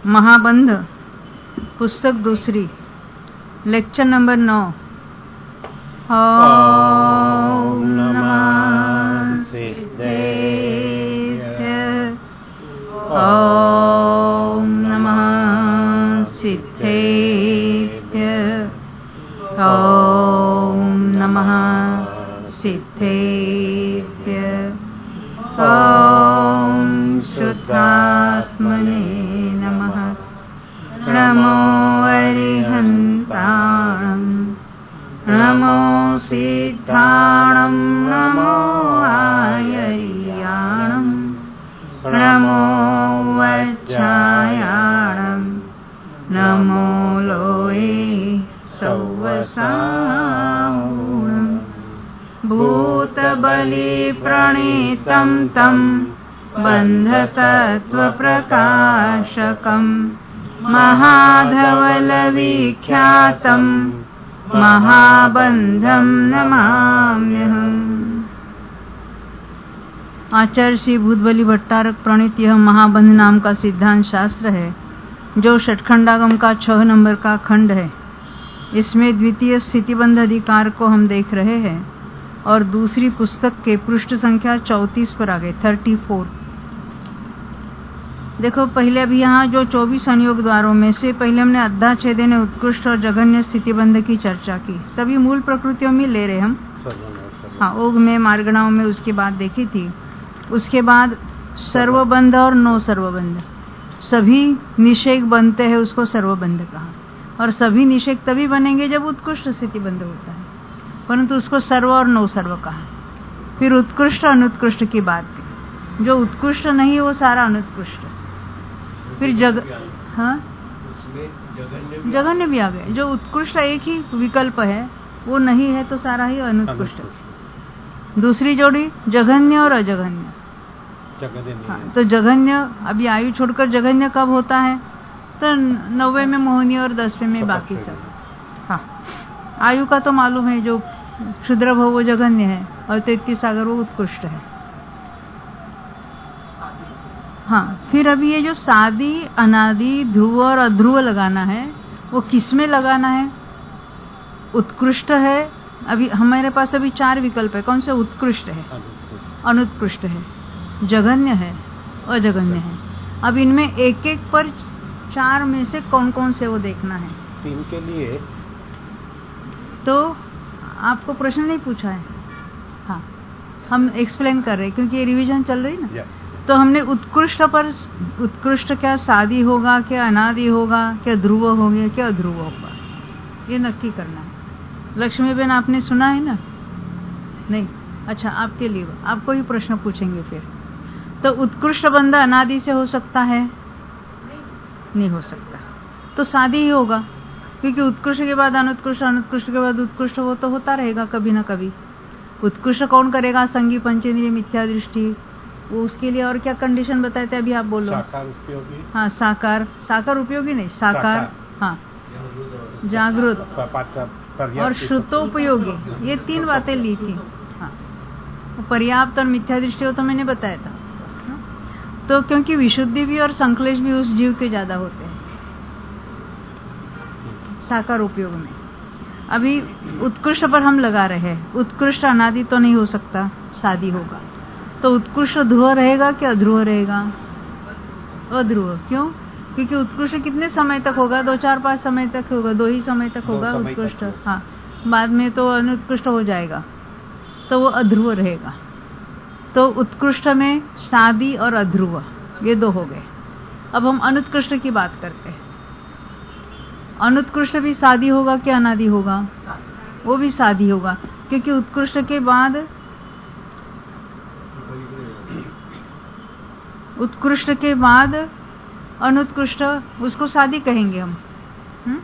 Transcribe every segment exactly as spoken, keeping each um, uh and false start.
महाबंध पुस्तक दूसरी, lecture number नौ। ओम नमः सिद्धेभ्य, ओम नमः सिद्धेभ्य, ओम नमः सिद्धेभ्य, ओम शुद्धात्मने नमः। नमो अरिहन्ताणं, नमो सिद्धाणं, नमो आयर्याणं, नमो वज्रायाणं, नमो लोये सौवसाहुणं। भूतबलिप्रणीतं तं बन्धतत्त्वप्रकाशकं महाधवलविख्यातं महाबंधम नमाम्यहम्। आचार्य श्री भूतबली भट्टारक प्रणीत यह महाबंध नाम का सिद्धांत शास्त्र है, जो षटखंडागम का छह नंबर का खंड है। इसमें द्वितीय स्थितिबंध अधिकार को हम देख रहे हैं और दूसरी पुस्तक के पृष्ठ संख्या चौंतीस पर आ गए, चौंतीस। देखो, पहले अभी यहाँ जो चौबीस अनुयोग द्वारों में से पहले हमने अद्धाच्छेदन, उत्कृष्ट और जघन्य स्थितिबंध की चर्चा की। सभी मूल प्रकृतियों में ले रहे हम, हाँ, ओघ में, मार्गणाओं में उसकी बात देखी थी। उसके बाद सर्वबंध और नो सर्वबंध, सभी निषेक बनते हैं, उसको सर्वबंध कहा। और सभी निषेक तभी बनेंगे जब उत्कृष्ट स्थितिबंध होता है, परंतु उसको सर्व और नो सर्व कहा। फिर उत्कृष्ट अनुत्कृष्ट की बात की, जो उत्कृष्ट नहीं वो सारा अनुत्कृष्ट। फिर जग हाँ जघन्य भी आ गए। जो उत्कृष्ट एक ही विकल्प है, वो नहीं है तो सारा ही अनुत्कृष्ट। दूसरी जोड़ी जघन्य और अजघन्य। हाँ, तो जघन्य अभी आयु छोड़कर जघन्य कब होता है? तो नब्बे में मोहनी और दसवें में बाकी सब। हाँ, आयु का तो मालूम है, जो क्षुद्र भव वो जघन्य है और तैतीस सागर वो उत्कृष्ट है। हाँ, फिर अभी ये जो सादी, अनादि, ध्रुव और अध्रुव लगाना है, वो किस में लगाना है? उत्कृष्ट है। अभी हमारे पास अभी चार विकल्प है। कौन से? उत्कृष्ट है, अनुत्कृष्ट है, जघन्य है, अजघन्य है। अब इनमें एक एक पर चार में से कौन कौन से वो देखना है। तीन के लिए तो आपको प्रश्न नहीं पूछा है, हाँ, हम एक्सप्लेन कर रहे हैं क्योंकि ये रिवीजन चल रही ना। yeah. तो हमने उत्कृष्ट पर, उत्कृष्ट क्या सादी होगा, क्या अनादि होगा, क्या ध्रुव होगा, क्या अध्रुव होगा, ये नक्की करना है। लक्ष्मीबेन, आपने सुना है ना? नहीं? अच्छा, आपके लिए आपको ही प्रश्न पूछेंगे फिर। तो उत्कृष्ट बंदा अनादि से हो सकता है? नहीं हो सकता, तो सादी ही होगा, क्योंकि उत्कृष्ट के बाद अनुत्कृष्ट, अनुत्कृष्ट के बाद उत्कृष्ट, वो तो होता रहेगा कभी ना कभी। उत्कृष्ट कौन करेगा? संगी, पंचेंद्रिय, मिथ्या दृष्टि। वो उसके लिए और क्या कंडीशन बताए थे अभी? आप बोलो। साकार उपयोगी। हाँ, साकार, साकार उपयोगी नहीं, साकार, हाँ, जागृत और श्रुतोपयोगी, ये तीन बातें ली थी। हाँ, पर्याप्त और मिथ्या दृष्टि हो तो मैंने बताया था। तो क्योंकि विशुद्धि भी और संश्लेष भी उस जीव के ज्यादा होते हैं साकार उपयोग में। अभी उत्कृष्ट पर हम लगा रहे हैं। उत्कृष्ट अनादि तो नहीं हो सकता, सादी होगा। तो उत्कृष्ट ध्रुव रहेगा कि अध्रुव रहेगा? अध्रुव। क्यों? क्योंकि उत्कृष्ट कितने समय तक होगा? दो चार पांच समय तक होगा, दो ही समय तक होगा उत्कृष्ट। हाँ, बाद में तो अनुत्कृष्ट हो जाएगा, तो वो अध्रुव रहेगा। तो उत्कृष्ट में सादी और अध्रुव, ये दो हो गए। अब हम अनुत्कृष्ट की बात करते हैं। अनुत्कृष्ट भी सादी होगा कि अनादि होगा? वो भी सादी होगा, क्योंकि उत्कृष्ट के बाद, उत्कृष्ट के बाद अनुत्कृष्ट, उसको सादी कहेंगे हम। हुँ?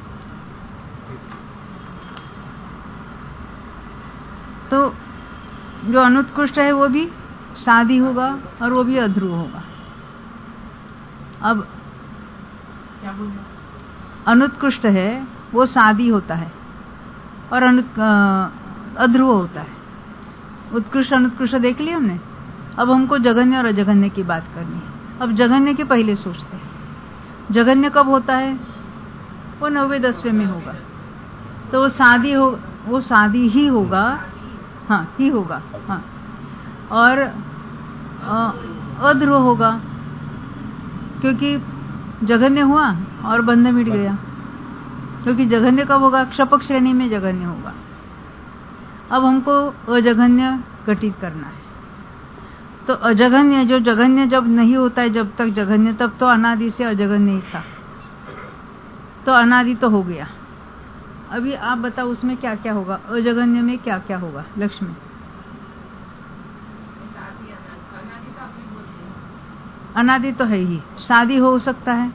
तो जो अनुत्कृष्ट है वो भी सादी होगा और वो भी अध्रुव होगा। अब अनुत्कृष्ट है वो सादी होता है और अध्रुव होता है। उत्कृष्ट अनुत्कृष्ट देख लिया हमने। अब हमको जघन्य और अजघन्य की बात करनी है। अब जघन्य के पहले सोचते हैं। जघन्य कब होता है? वो नौवे दसवें में होगा। तो वो शादी हो वो शादी ही होगा, हाँ ही होगा, हाँ। और अध्रुव होगा क्योंकि जघन्य हुआ और बंध मिट गया। क्योंकि जघन्य कब होगा? क्षपक श्रेणी में जघन्य होगा। अब हमको अजघन्य घटित करना है। तो अजघन्य, जो जघन्य जब नहीं होता है, जब तक जघन्य, तब तो अनादि से अजघन्य ही था, तो अनादि तो हो गया। अभी आप बताओ उसमें क्या क्या होगा? अजघन्य में क्या क्या होगा? लक्ष्मी, अनादि तो है ही। शादी हो सकता है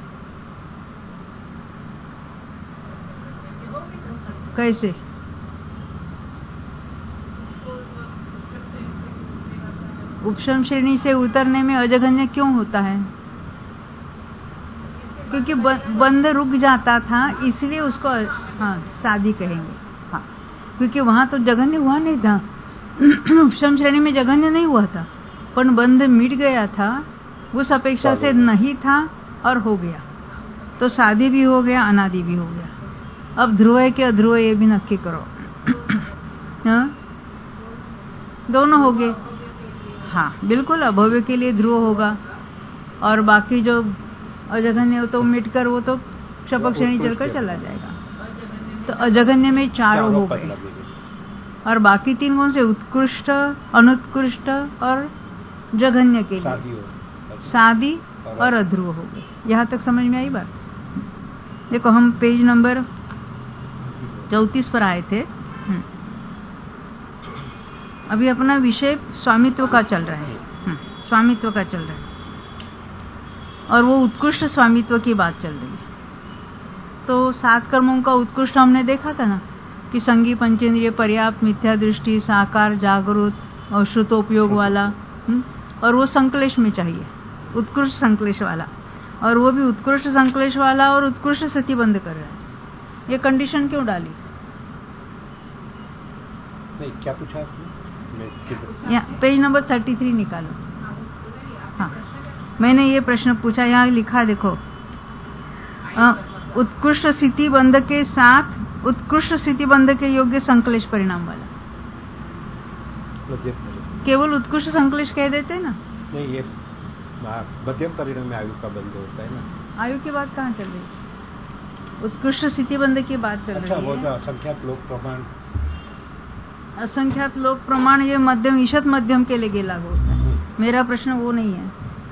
कैसे? उपशम श्रेणी से उतरने में अजघन्य क्यों होता है? क्योंकि बंध रुक जाता था, इसलिए उसको हाँ शादी कहेंगे। हाँ, क्योंकि वहां तो जघन्य हुआ नहीं था। उपशम श्रेणी में जघन्य नहीं हुआ था, पर बंध मिट गया था, उस अपेक्षा से नहीं था और हो गया, तो शादी भी हो गया, अनादि भी हो गया। अब ध्रुव है कि अध्रुव, ये भी नक्की करो। हाँ? दोनों हो गए। हाँ बिल्कुल, अभव्य के लिए ध्रुव होगा और बाकी जो अजघन्य तो मिटकर वो तो क्षपक श्रेणी चलकर चला जाएगा। तो अजघन्य में चारों हो गए और बाकी तीन कौन से? उत्कृष्ट, अनुत्कृष्ट और जघन्य के लिए शादी और अध्रुव हो गए। यहां तक समझ में आई बात? देखो हम पेज नंबर चौतीस पर आए थे। अभी अपना विषय स्वामित्व का चल रहा है, स्वामित्व का चल रहा है और वो उत्कृष्ट स्वामित्व की बात चल रही है। तो सात कर्मों का उत्कृष्ट हमने देखा था ना कि संगी, पंचेंद्रिय, पर्याप्त, मिथ्या दृष्टि, साकार, जागरूक और श्रुतोपयोग वाला, हुँ? और वो संकलेश में चाहिए, उत्कृष्ट संकलेश वाला, और वो भी उत्कृष्ट संकलेश वाला और उत्कृष्ट स्थिति बंद कर रहा है। ये कंडीशन क्यों डाली? नहीं, क्या पूछा आपने? यहाँ पेज नंबर थर्टी थ्री निकालो। हाँ, मैंने ये प्रश्न पूछा, यहाँ लिखा देखो, उत्कृष्ट स्थिति बंध के साथ उत्कृष्ट स्थिति बंध के योग्य संकलेश परिणाम वाला। केवल उत्कृष्ट संकलेश कह देते ना? नहीं, ये मध्यम परिणाम में आयु का बंध होता है ना। आयु की बात कहाँ चल रही? उत्कृष्ट स्थिति बंध की बात चल अच्छा, रही है। वो असंख्यात लोक प्रमाण, असंख्यात लोक प्रमाण ये मध्यम, ईशत मध्यम के लिए लागू होता है। मेरा प्रश्न वो नहीं है।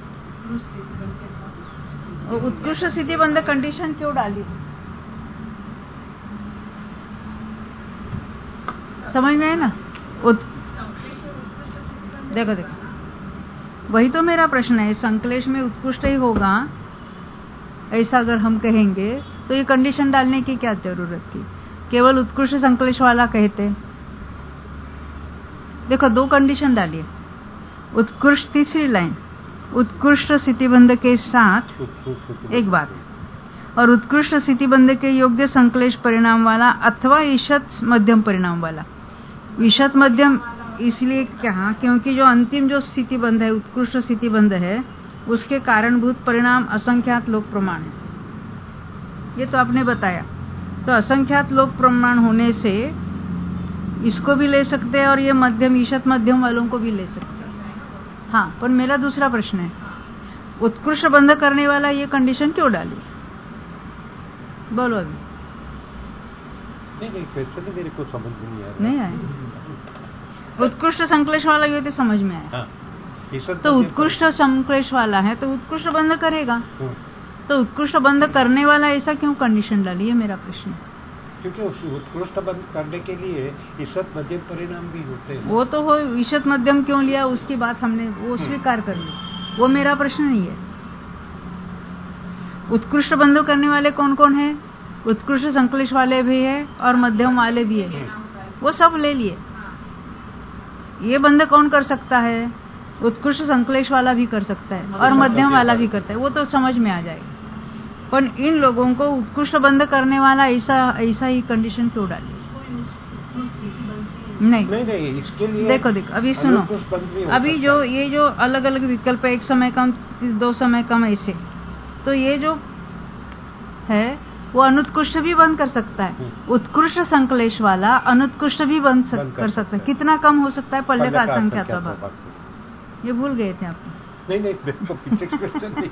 उत्कृष्ट स्थिति बंध कंडीशन क्यों डाली? समझ में है ना? उत... देखो देखो, वही तो मेरा प्रश्न है। संकलेश में उत्कृष्ट ही होगा ऐसा अगर हम कहेंगे तो ये कंडीशन डालने की क्या जरूरत थी? केवल उत्कृष्ट संकलेश वाला कहते। देखो दो कंडीशन डालिए। उत्कृष्ट, तीसरी लाइन, उत्कृष्ट स्थितिबंध के साथ एक बात, और उत्कृष्ट स्थितिबंध के योग्य संकलेश परिणाम वाला अथवा ईशत मध्यम परिणाम वाला। ईशत मध्यम इसलिए कहा क्योंकि जो अंतिम जो स्थितिबंध है, उत्कृष्ट स्थितिबंध है, उसके कारणभूत परिणाम असंख्यात लोक प्रमाण है। ये तो आपने बताया। तो असंख्यात लोक प्रमाण होने से इसको भी ले सकते हैं और ये मध्यम, ईशत मध्यम वालों को भी ले सकते हैं। हाँ, पर मेरा दूसरा प्रश्न है, उत्कृष्ट बंध करने वाला ये कंडीशन क्यों डाली? बोलो अभी। नहीं नहीं, क्वेश्चन मेरे को समझ नहीं आया। नहीं आया? उत्कृष्ट संकलेश वाला ये तो समझ में आया। हाँ, तो उत्कृष्ट संकलेश वाला है तो उत्कृष्ट बंध करेगा। तो उत्कृष्ट बंध करने वाला ऐसा क्यों कंडीशन डाली है, मेरा प्रश्न। क्योंकि उत्कृष्ट बंध करने के लिए ईशत मध्यम परिणाम भी होते हैं। वो तो हो, ईशत मध्यम क्यों लिया उसकी बात हमने वो स्वीकार कर ली, वो मेरा प्रश्न नहीं है। उत्कृष्ट बंध करने वाले कौन कौन है? उत्कृष्ट संकलेश वाले भी है और मध्यम वाले भी है, वो सब ले लिए। ये बंध कौन कर सकता है? उत्कृष्ट संकलेश वाला भी कर सकता है और मध्यम वाला भी करता है, वो तो समझ में आ जाएगा। पर इन लोगों को उत्कृष्ट बंध करने वाला ऐसा ऐसा ही कंडीशन क्यों डाली? नहीं नहीं नहीं, इसके लिए देखो देखो अभी सुनो, अभी जो ये जो अलग अलग विकल्प है, एक समय कम, दो समय कम, ऐसे, तो ये जो है वो अनुत्कृष्ट भी बंद कर सकता है। उत्कृष्ट संकलेश वाला अनुत्कृष्ट भी बंद सक, कर सकता है। कितना कम हो सकता है पल्ले का असंख्यात भाग? ये भूल गए थे आप? नहीं नहीं, पीछे क्वेश्चन नहीं।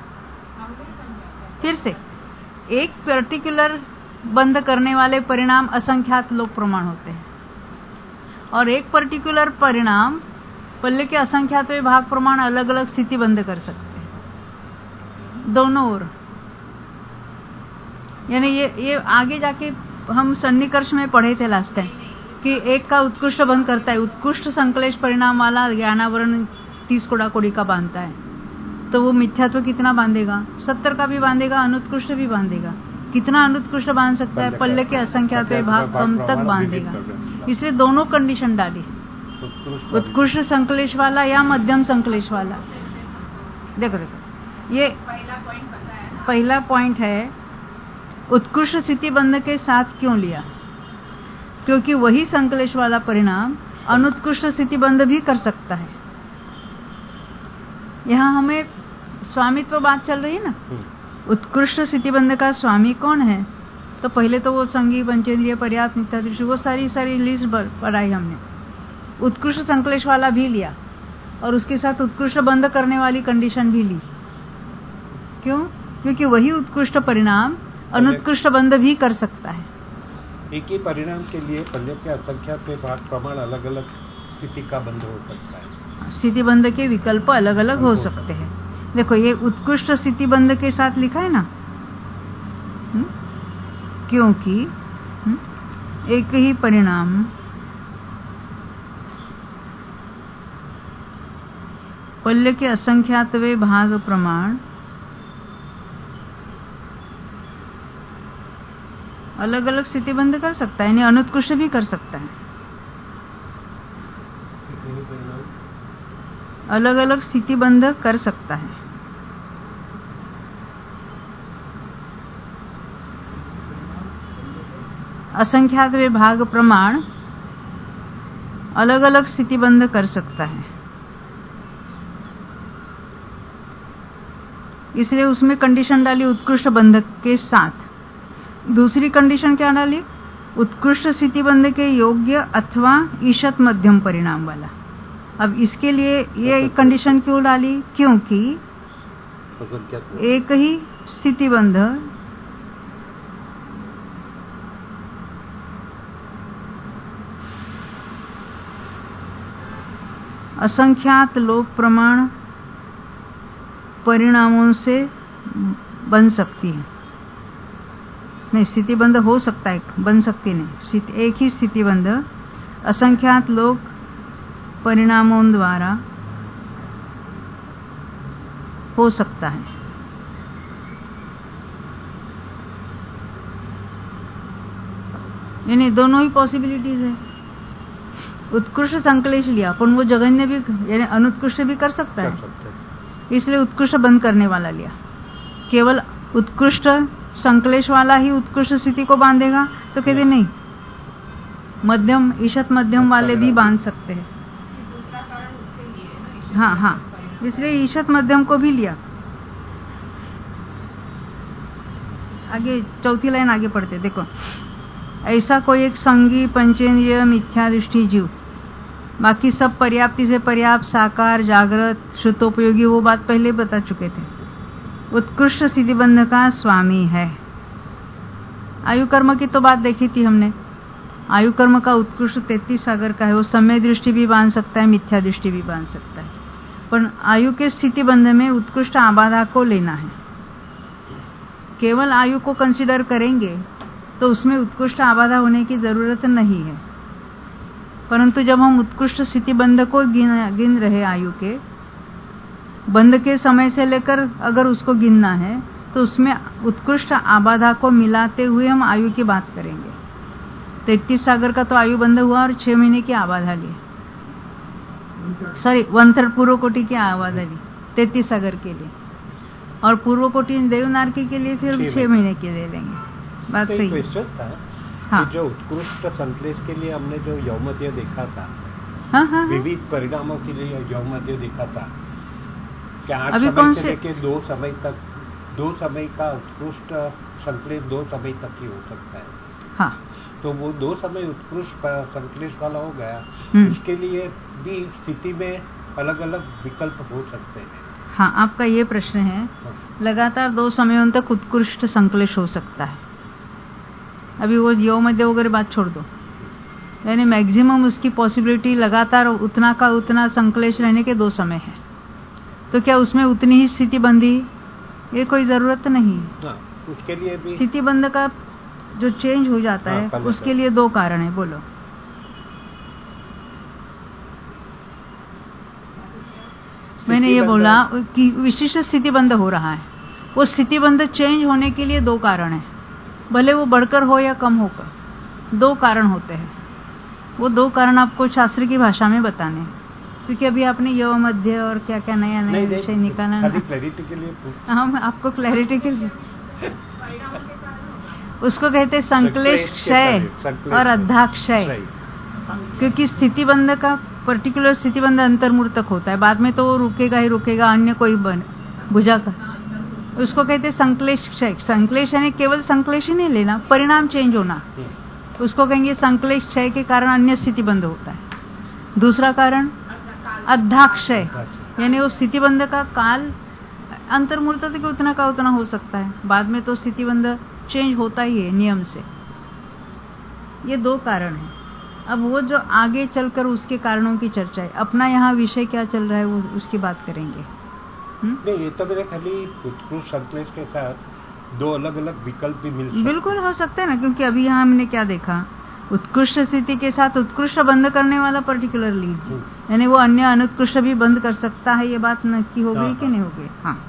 फिर से एक पर्टिकुलर बंद करने वाले परिणाम असंख्यात लोक प्रमाण होते हैं और एक पर्टिकुलर परिणाम पल्ले के असंख्यात भाग प्रमाण अलग अलग स्थिति बंद कर सकते हैं, दोनों ओर। यानी ये ये आगे जाके हम सन्निकर्ष में पढ़े थे लास्ट टाइम कि एक का उत्कृष्ट बंद करता है, उत्कृष्ट संकलेश परिणाम वाला ज्ञानावरण तीस कोड़ा कोड़ी का बांधता है, तो वो मिथ्यात्व कितना बांधेगा? सत्तर का भी बांधेगा, अनुत्कृष्ट भी बांधेगा। कितना अनुत्कृष्ट बांध सकता है? पल्ले के असंख्यात भाग कम तक बांधेगा। इसलिए दोनों कंडीशन डाली, उत्कृष्ट संकलेश वाला या मध्यम संकलेश वाला। देखो देखो ये पहला पॉइंट है, उत्कृष्ट स्थिति बंध के साथ क्यों लिया? क्योंकि वही संकलेश वाला परिणाम अनुत्कृष्ट स्थिति बंध भी कर सकता है। यहाँ हमें स्वामित्व बात चल रही है ना, उत्कृष्ट स्थिति बंध का स्वामी कौन है? तो पहले तो वो संगी पंचेंद्रिय पर्याप्त मिथ्या दृष्टि वो सारी सारी लिस्ट पढ़ाई हमने। उत्कृष्ट संकलेश वाला भी लिया और उसके साथ उत्कृष्ट बंद करने वाली कंडीशन भी ली। क्यों? क्योंकि वही उत्कृष्ट परिणाम अनुत्कृष्ट बंद भी कर सकता है। एक ही परिणाम के लिए पल्ले के असंख्यात भाग प्रमाण अलग अलग स्थिति का बंद हो सकता है। स्थिति बंध के विकल्प अलग अलग हो सकते हैं। देखो ये उत्कृष्ट स्थिति बंध के साथ लिखा है ना, हुँ? क्योंकि हुँ? एक ही परिणाम पल्ले के असंख्यातवे भाग प्रमाण अलग अलग स्थिति बंध कर सकता है, यानी अनुत्कृष्ट भी कर सकता है। अलग अलग स्थिति बंध कर सकता है। असंख्यात विभाग प्रमाण अलग अलग स्थिति बंध कर सकता है, इसलिए उसमें कंडीशन डाली उत्कृष्ट बंधक के साथ। दूसरी कंडीशन क्या डाली? उत्कृष्ट स्थिति बंध के योग्य अथवा ईशत मध्यम परिणाम वाला। अब इसके लिए ये कंडीशन क्यों डाली? क्योंकि एक ही स्थिति बंध असंख्यात लोक प्रमाण परिणामों से बन सकती है। नहीं, स्थिति बंध हो सकता है, बन सकती नहीं। एक ही स्थिति बंध असंख्यात लोक परिणामों द्वारा हो सकता है। यानी दोनों ही पॉसिबिलिटीज है। उत्कृष्ट संकलेश लिया अपन, वो जघन्य भी यानी अनुत्कृष्ट भी कर सकता है, इसलिए उत्कृष्ट बंद करने वाला लिया। केवल उत्कृष्ट संकलेश वाला ही उत्कृष्ट स्थिति को बांधेगा तो कहते नहीं, मध्यम ईशत मध्यम वाले भी बांध सकते हैं। हाँ हाँ, इसलिए ईशत मध्यम को भी लिया। आगे चौथी लाइन आगे पढ़ते देखो। ऐसा कोई एक संगी पंचेंद्रिय मिथ्या दृष्टि जीव, बाकी सब पर्याप्ति से पर्याप्त साकार जागृत श्रुतोपयोगी, वो बात पहले बता चुके थे। उत्कृष्ट स्थिति बंध का स्वामी है। आयु कर्म की तो बात देखी थी हमने। आयु कर्म का उत्कृष्ट तैतीस सागर का है, वो सम्य दृष्टि भी बांध सकता है, मिथ्या दृष्टि भी बांध सकता है। पर आयु के स्थिति बंध में उत्कृष्ट आबाधा को लेना है। केवल आयु को कंसिडर करेंगे तो उसमें उत्कृष्ट आबाधा होने की जरूरत नहीं है, परंतु जब हम उत्कृष्ट स्थिति बंध को गिन, गिन रहे आयु के बंध के समय से लेकर अगर उसको गिनना है तो उसमें उत्कृष्ट आबाधा को मिलाते हुए हम आयु की बात करेंगे। तैतीस सागर का तो आयु बंध हुआ और छह महीने की आबाधा ली, सॉरी वन थर्ड पूर्व कोटि की आबाधा ली तैतीस सागर के लिए, और पूर्व कोटि देवनारकी के लिए फिर छह महीने की दे देंगे। बात सही है। हाँ, जो उत्कृष्ट संकलेश के लिए हमने जो यौमध्य देखा था, हाँ हाँ, विविध परिणामों के लिए यौमध्य देखा था, क्या आठ अभी समय कौन से से लेके दो समय तक दो समय का उत्कृष्ट संक्लेश दो समय तक ही हो सकता है। हाँ, तो वो दो समय उत्कृष्ट संक्लेश वाला हो गया, उसके लिए भी स्थिति में अलग अलग विकल्प हो सकते हैं। हाँ, आपका ये प्रश्न है। हाँ। लगातार दो समयों तक उत्कृष्ट संक्लेश हो सकता है। अभी वो यो मध्य वगैरह बात छोड़ दो, यानी मैक्सिमम उसकी पॉसिबिलिटी लगातार उतना का उतना संक्लेश रहने के दो समय है। तो क्या उसमें उतनी ही स्थिति बंदी, ये कोई जरूरत नहीं है। उसके लिए भी स्थिति बंद का जो चेंज हो जाता है, उसके लिए दो कारण है। बोलो। मैंने ये बोला कि विशिष्ट स्थिति बंद हो रहा है, वो स्थिति बंद चेंज होने के लिए दो कारण है, भले वो बढ़कर हो या कम होकर, दो कारण होते हैं। वो दो कारण आपको शास्त्र की भाषा में बताने हैं, क्योंकि अभी आपने यव मध्य और क्या क्या नया नया विषय निकाला ना। क्लैरिटी के लिए हाँ, आपको क्लैरिटी के लिए उसको कहते संक्लेश क्षय और अध्याक्षय, क्योंकि स्थिति बंद का पर्टिकुलर स्थिति बंद अंतर्मूर्त तक होता है, बाद में तो वो रुकेगा ही रुकेगा, अन्य कोई बन भुजा का, उसको कहते संक्लेश क्षय। संक्लेश यानी केवल संक्लेश ही नहीं लेना, परिणाम चेंज होना, उसको कहेंगे संक्लेश क्षय के कारण अन्य स्थिति बंद होता है। दूसरा कारण अध्याक्षय, यानी वो स्थिति बंद का काल अंतर्मूर्त तक उतना का उतना हो सकता है, बाद में तो स्थिति बंद चेंज होता ही है नियम से। ये दो कारण हैं। अब वो जो आगे चलकर उसके कारणों की चर्चा है, अपना यहाँ विषय क्या चल रहा है वो उसकी बात करेंगे। नहीं, ये तो मेरे खाली उत्कृष्ट संक्लेश के साथ दो अलग अलग विकल्प भी मिल सकते। बिल्कुल हो सकते हैं ना, क्योंकि अभी यहाँ हमने क्या देखा, उत्कृष्ट स्थिति के साथ उत्कृष्ट बंद करने वाला पर्टिकुलर लीड, यानी वो अन्य अनुत्कृष्ट भी बंद कर सकता है। ये बात नक्की हो गई कि नहीं हो गई? हाँ,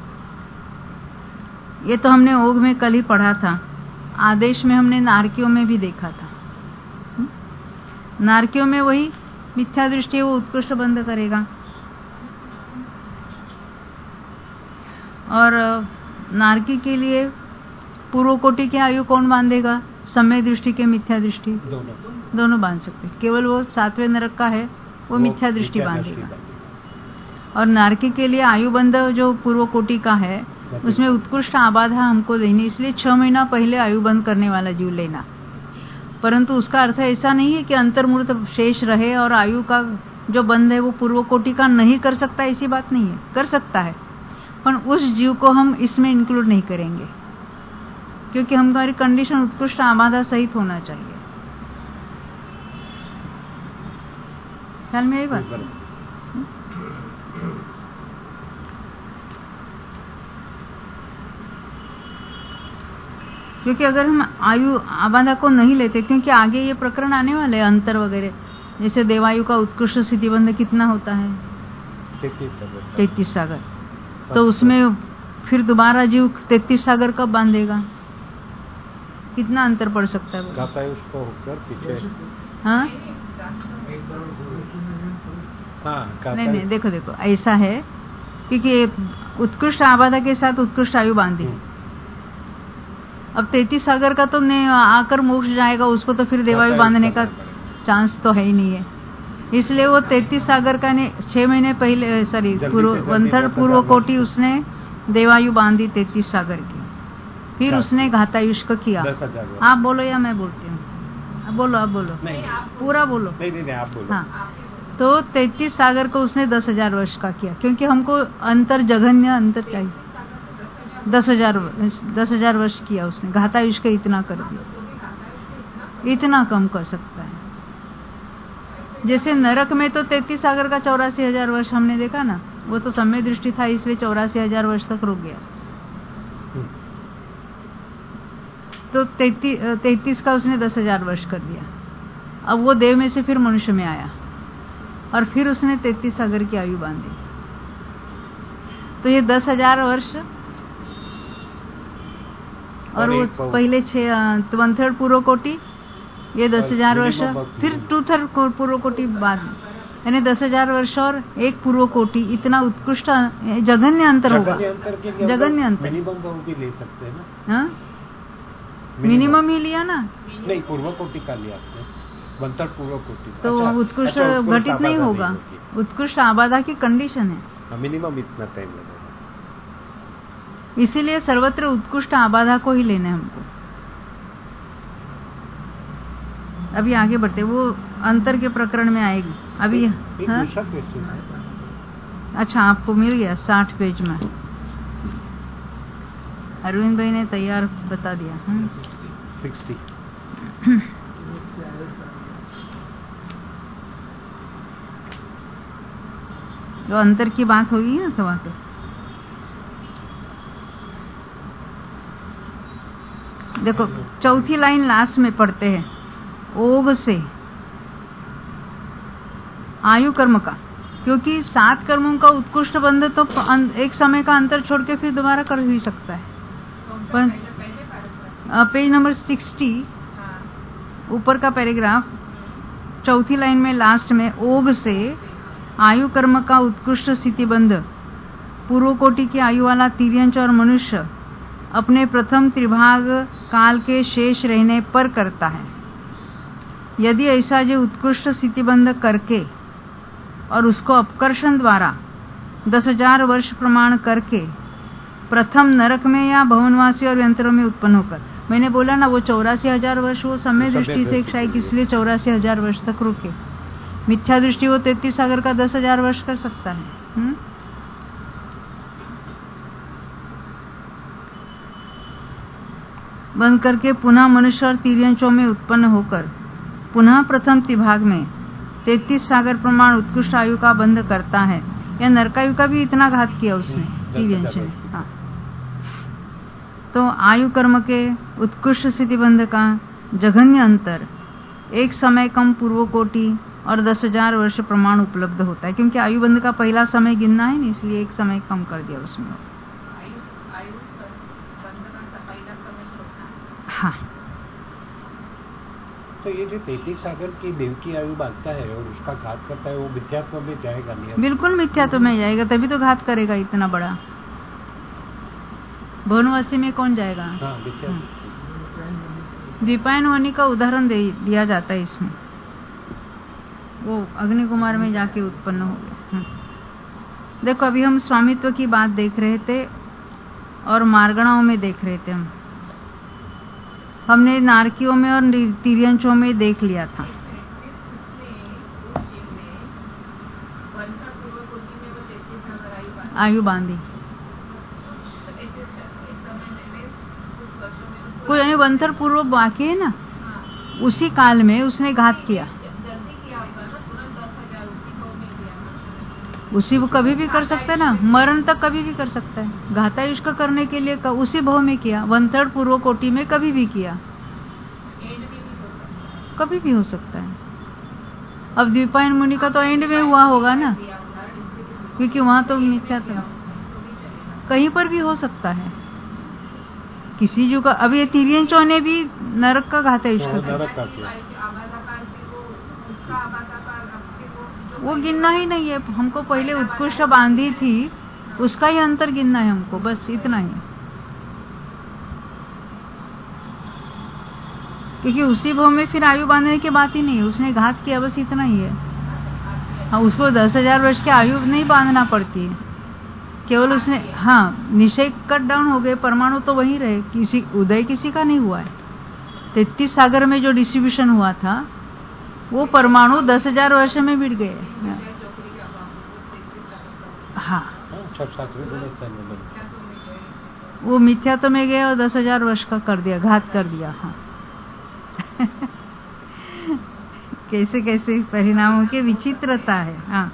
ये तो हमने ओघ में कल ही पढ़ा था। आदेश में हमने नारकियों में भी देखा था। नारकियों में वही मिथ्या दृष्टि वो उत्कृष्ट बंद करेगा, और नारकी के लिए पूर्व कोटि की आयु कौन बांधेगा? समय दृष्टि के मिथ्या दृष्टि, दोनों दोनों बांध सकते। केवल वो सातवें नरक का है वो मिथ्या दृष्टि बांधेगा। और नारकी के लिए आयु बंध जो पूर्व कोटि का है, उसमें उत्कृष्ट आबाधा हमको लेनी, इसलिए छह महीना पहले आयु बंद करने वाला जीव लेना। परंतु उसका अर्थ ऐसा नहीं है कि अंतर्मूर्त शेष रहे और आयु का जो बंध है वो पूर्व कोटि का नहीं कर सकता, ऐसी बात नहीं है, कर सकता है, पर उस जीव को हम इसमें इंक्लूड नहीं करेंगे, क्योंकि हमारी कंडीशन उत्कृष्ट आबाधा सहित होना चाहिए। ख्याल में आई बात? क्योंकि अगर हम आयु आबाधा को नहीं लेते, क्योंकि आगे ये प्रकरण आने वाले हैं अंतर वगैरह, जैसे देवायु का उत्कृष्ट स्थिति बंध कितना होता है? तैतीस सागर। तो उसमें फिर दोबारा जीव तैतीस सागर कब बांधेगा? कितना अंतर पड़ सकता है? उसको होकर पीछे। हाँ हाँ, नहीं नहीं, देखो देखो ऐसा है, क्योंकि उत्कृष्ट आबाधा के साथ उत्कृष्ट आयु बांधी, अब तैतीस सागर का तो आकर मोक्ष जाएगा, उसको तो फिर देवायु बांधने का चांस तो है ही नहीं है। इसलिए वो तैतीस सागर का ने छह महीने पहले, सॉरी पूर्व वन थर्ड पूर्व कोटि उसने देवायु बांधी तैतीस सागर की, फिर उसने घातायुष्क किया। आप बोलो या मैं बोलती हूँ? आप बोलो, आप बोलो, पूरा बोलो। नहीं नहीं आप बोलो। हाँ, तो तैतीस सागर को उसने दस हजार वर्ष का किया, क्योंकि हमको अंतर जघन्य अंतर चाहिए। दस हजार दस हजार वर्ष किया उसने, घातायुष्क इतना कर दिया, इतना कम कर सकता है। जैसे नरक में तो तैतीस सागर का चौरासी हजार वर्ष हमने देखा ना, वो तो समय दृष्टि था इसलिए चौरासी हजार वर्ष तक रुक गया। तो तैतीस तैतीस का उसने दस हजार वर्ष कर दिया। अब वो देव में से फिर मनुष्य में आया और फिर उसने तैतीस सागर की आयु बांधी। तो ये दस हजार वर्ष और वो पहले छह वन थर्ड पूर्व कोटि, ये दस हजार वर्ष, फिर टू थर्ड पूर्व कोटि बाद, यानी दस हजार वर्ष और एक पूर्व कोटि, इतना उत्कृष्ट जघन्य अंतर होगा। जघन्य अंतर मिनिमम भी ले सकते हैं ना? हाँ, मिनिमम ही लिया ना? नहीं, पूर्व कोटि का लिया आपने, वन थर्ड पूर्व कोटि। तो अच्छा, उत्कृष्ट अच्छा, घटित नहीं होगा, उत्कृष्ट आबादा की कंडीशन है। मिनिमम इतना टाइम लगेगा। इसीलिए सर्वत्र उत्कृष्ट आबाधा को ही लेना है हमको। अभी आगे बढ़ते, वो अंतर के प्रकरण में आएगी अभी। एक हाँ? दूसरा क्वेश्चन है। अच्छा, आपको मिल गया साठ पेज में। अरविंद भाई ने तैयार बता दिया। सिक्सटी तो अंतर की बात होगी ना सवा पे। देखो चौथी लाइन लास्ट में पढ़ते हैं, ओग से आयु कर्म का, क्योंकि सात कर्मों का उत्कृष्ट बंध तो एक समय का अंतर छोड़ के फिर दोबारा कर ही सकता है। पर पेज नंबर सिक्सटी ऊपर का पैराग्राफ चौथी लाइन में लास्ट में, ओग से आयु कर्म का उत्कृष्ट स्थिति बंध पूर्व कोटि की आयु वाला तिर्यंच और मनुष्य अपने प्रथम त्रिभाग काल के शेष रहने पर करता है। यदि ऐसा जो उत्कृष्ट स्थिति बंध करके और उसको अपकर्षण द्वारा दस हजार वर्ष प्रमाण करके प्रथम नरक में या भवनवासी और यंत्रों में उत्पन्न होकर, मैंने बोला ना वो चौरासी हजार वर्ष वो समय दृष्टि से क्षय, इसलिए चौरासी हजार वर्ष तक रुके। मिथ्या दृष्टि वो तैतीस सागर का दस हजार वर्ष कर सकता है। हुँ? बंद करके पुनः मनुष्य और तिर्यंचों में उत्पन्न होकर पुनः प्रथम त्रिभाग में तैतीस सागर प्रमाण उत्कृष्ट आयु का बंध करता है। या नरकायु का भी इतना घात किया उसने, तिर्यंच ने। हाँ, तो आयु कर्म के उत्कृष्ट स्थिति बंध का जघन्य अंतर एक समय कम पूर्व कोटि और दस हजार वर्ष प्रमाण उपलब्ध होता है, क्योंकि आयु बंध का पहला समय गिनना है ना, इसलिए एक समय कम कर दिया उसमें। हाँ, तो ये जो तैतीस सागर की देव की आयु बांधता है और उसका घात करता है, वो मिथ्यात्व में जाएगा नहीं? बिल्कुल मिथ्यात्व में जाएगा, तभी तो घात करेगा इतना बड़ा। भवनवासी में कौन जाएगा? हाँ, द्वीपायन होने का उदाहरण दे दिया जाता है इसमें। वो अग्नि कुमार में जाके उत्पन्न हो गया। देखो अभी हम स्वामित्व की बात देख रहे थे और मार्गणाओं में देख रहे थे। हम हमने नारकियों में और तिर्यंचों में देख लिया था। आयु बांधी कोई वंथर पूर्व बाकी है ना, उसी काल में उसने घात किया। उसी वो कभी भी कर सकता है ना, मरण तक कभी भी कर सकता है। घातायुष्क करने के लिए उसी भाव में किया, वन थर्ड पूर्व कोटि में कभी भी किया, कभी भी हो सकता है। अब द्वीपायन मुनि का तो एंड में हुआ होगा ना, क्योंकि वहां तो मिथ्या था, कहीं पर भी हो सकता है किसी जो का। अब ये तिर्यंचों ने भी नरक का घातायुष्क किया, वो गिनना ही नहीं है हमको। पहले उत्कृष्ट बांधी थी, उसका ही अंतर गिनना है हमको, बस इतना ही। क्योंकि उसी भाव में फिर आयु बांधने की बात ही नहीं है, उसने घात किया, बस इतना ही है। हाँ, उसको दस हजार वर्ष की आयु नहीं बांधना पड़ती है, केवल उसने हाँ निश्चय कट डाउन हो गए, परमाणु तो वहीं रहे, किसी उदय किसी का नहीं हुआ है। तैतीस सागर में जो डिस्ट्रीब्यूशन हुआ था वो परमाणु दस हजार वर्ष में मिट गए। हाँ, वो मिथ्यात्व में गए और दस हजार वर्ष का कर दिया, घात कर दिया। हाँ कैसे कैसे परिणामों की विचित्रता है। हाँ,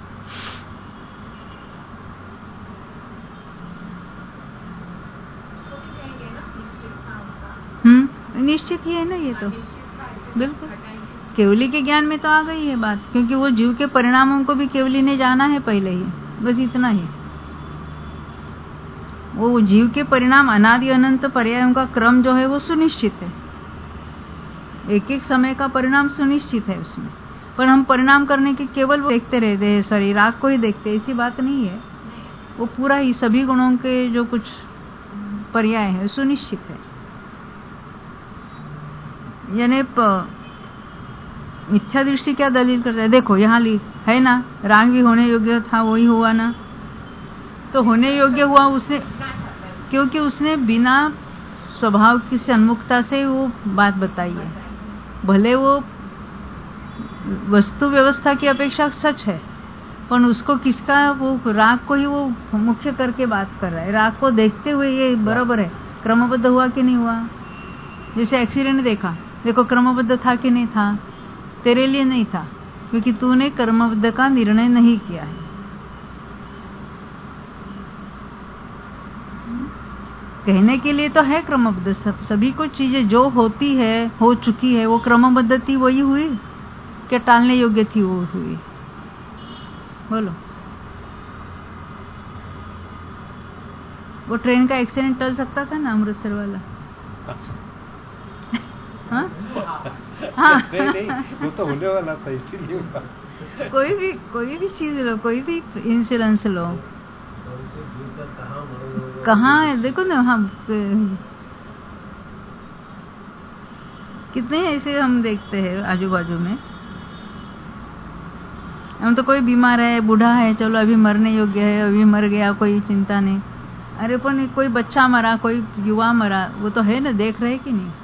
हम्म निश्चित ही है ना ये तो, बिल्कुल। केवली के ज्ञान में तो आ गई है बात, क्योंकि वो जीव के परिणामों को भी केवली ने जाना है पहले ही, बस इतना ही। वो जीव के परिणाम अनादि अनंत पर्यायों का क्रम जो है वो सुनिश्चित है, एक एक समय का परिणाम सुनिश्चित है उसमें। पर हम परिणाम करने के केवल वो देखते रहते हैं, सॉरी राग को ही देखते, ऐसी बात नहीं है। वो पूरा ही सभी गुणों के जो कुछ पर्याय है सुनिश्चित है। यानी मिथ्या दृष्टि क्या दलील करता है? देखो यहाँ ली है ना, राग भी होने योग्य था, वही हुआ ना, तो होने योग्य हुआ उसने। क्योंकि उसने बिना स्वभाव की सन्मुखता से वो बात बताई है। भले वो वस्तु व्यवस्था की अपेक्षा सच है, पर उसको किसका, वो राग को ही वो मुख्य करके बात कर रहा है। राग को देखते हुए ये बराबर है, क्रमबद्ध हुआ कि नहीं हुआ। जैसे एक्सीडेंट देखा, देखो क्रमबद्ध था कि नहीं था, तेरे लिए नहीं था क्योंकि तूने क्रमबद्ध का निर्णय नहीं किया है। कहने के लिए तो है क्रमबद्ध, सब सभी कुछ चीजें जो होती है हो चुकी है वो क्रमबद्ध थी, वही हुई क्या टालने योग्य थी वो हुई। बोलो, वो ट्रेन का एक्सीडेंट टल सकता था ना, अमृतसर वाला। हाँ हाँ नहीं, नहीं, वो तो होने वाला था, इसीलिए हुआ। कोई भी कोई भी चीज लो, कोई भी इंसिडेंस लो, कहाँ देखो ना, हम कितने ऐसे हम देखते हैं आजू बाजू में। हम तो कोई बीमार है, बूढ़ा है, चलो अभी मरने योग्य है, अभी मर गया, कोई चिंता नहीं। अरे पण कोई बच्चा मरा, कोई युवा मरा, वो तो है ना, देख रहे कि नहीं।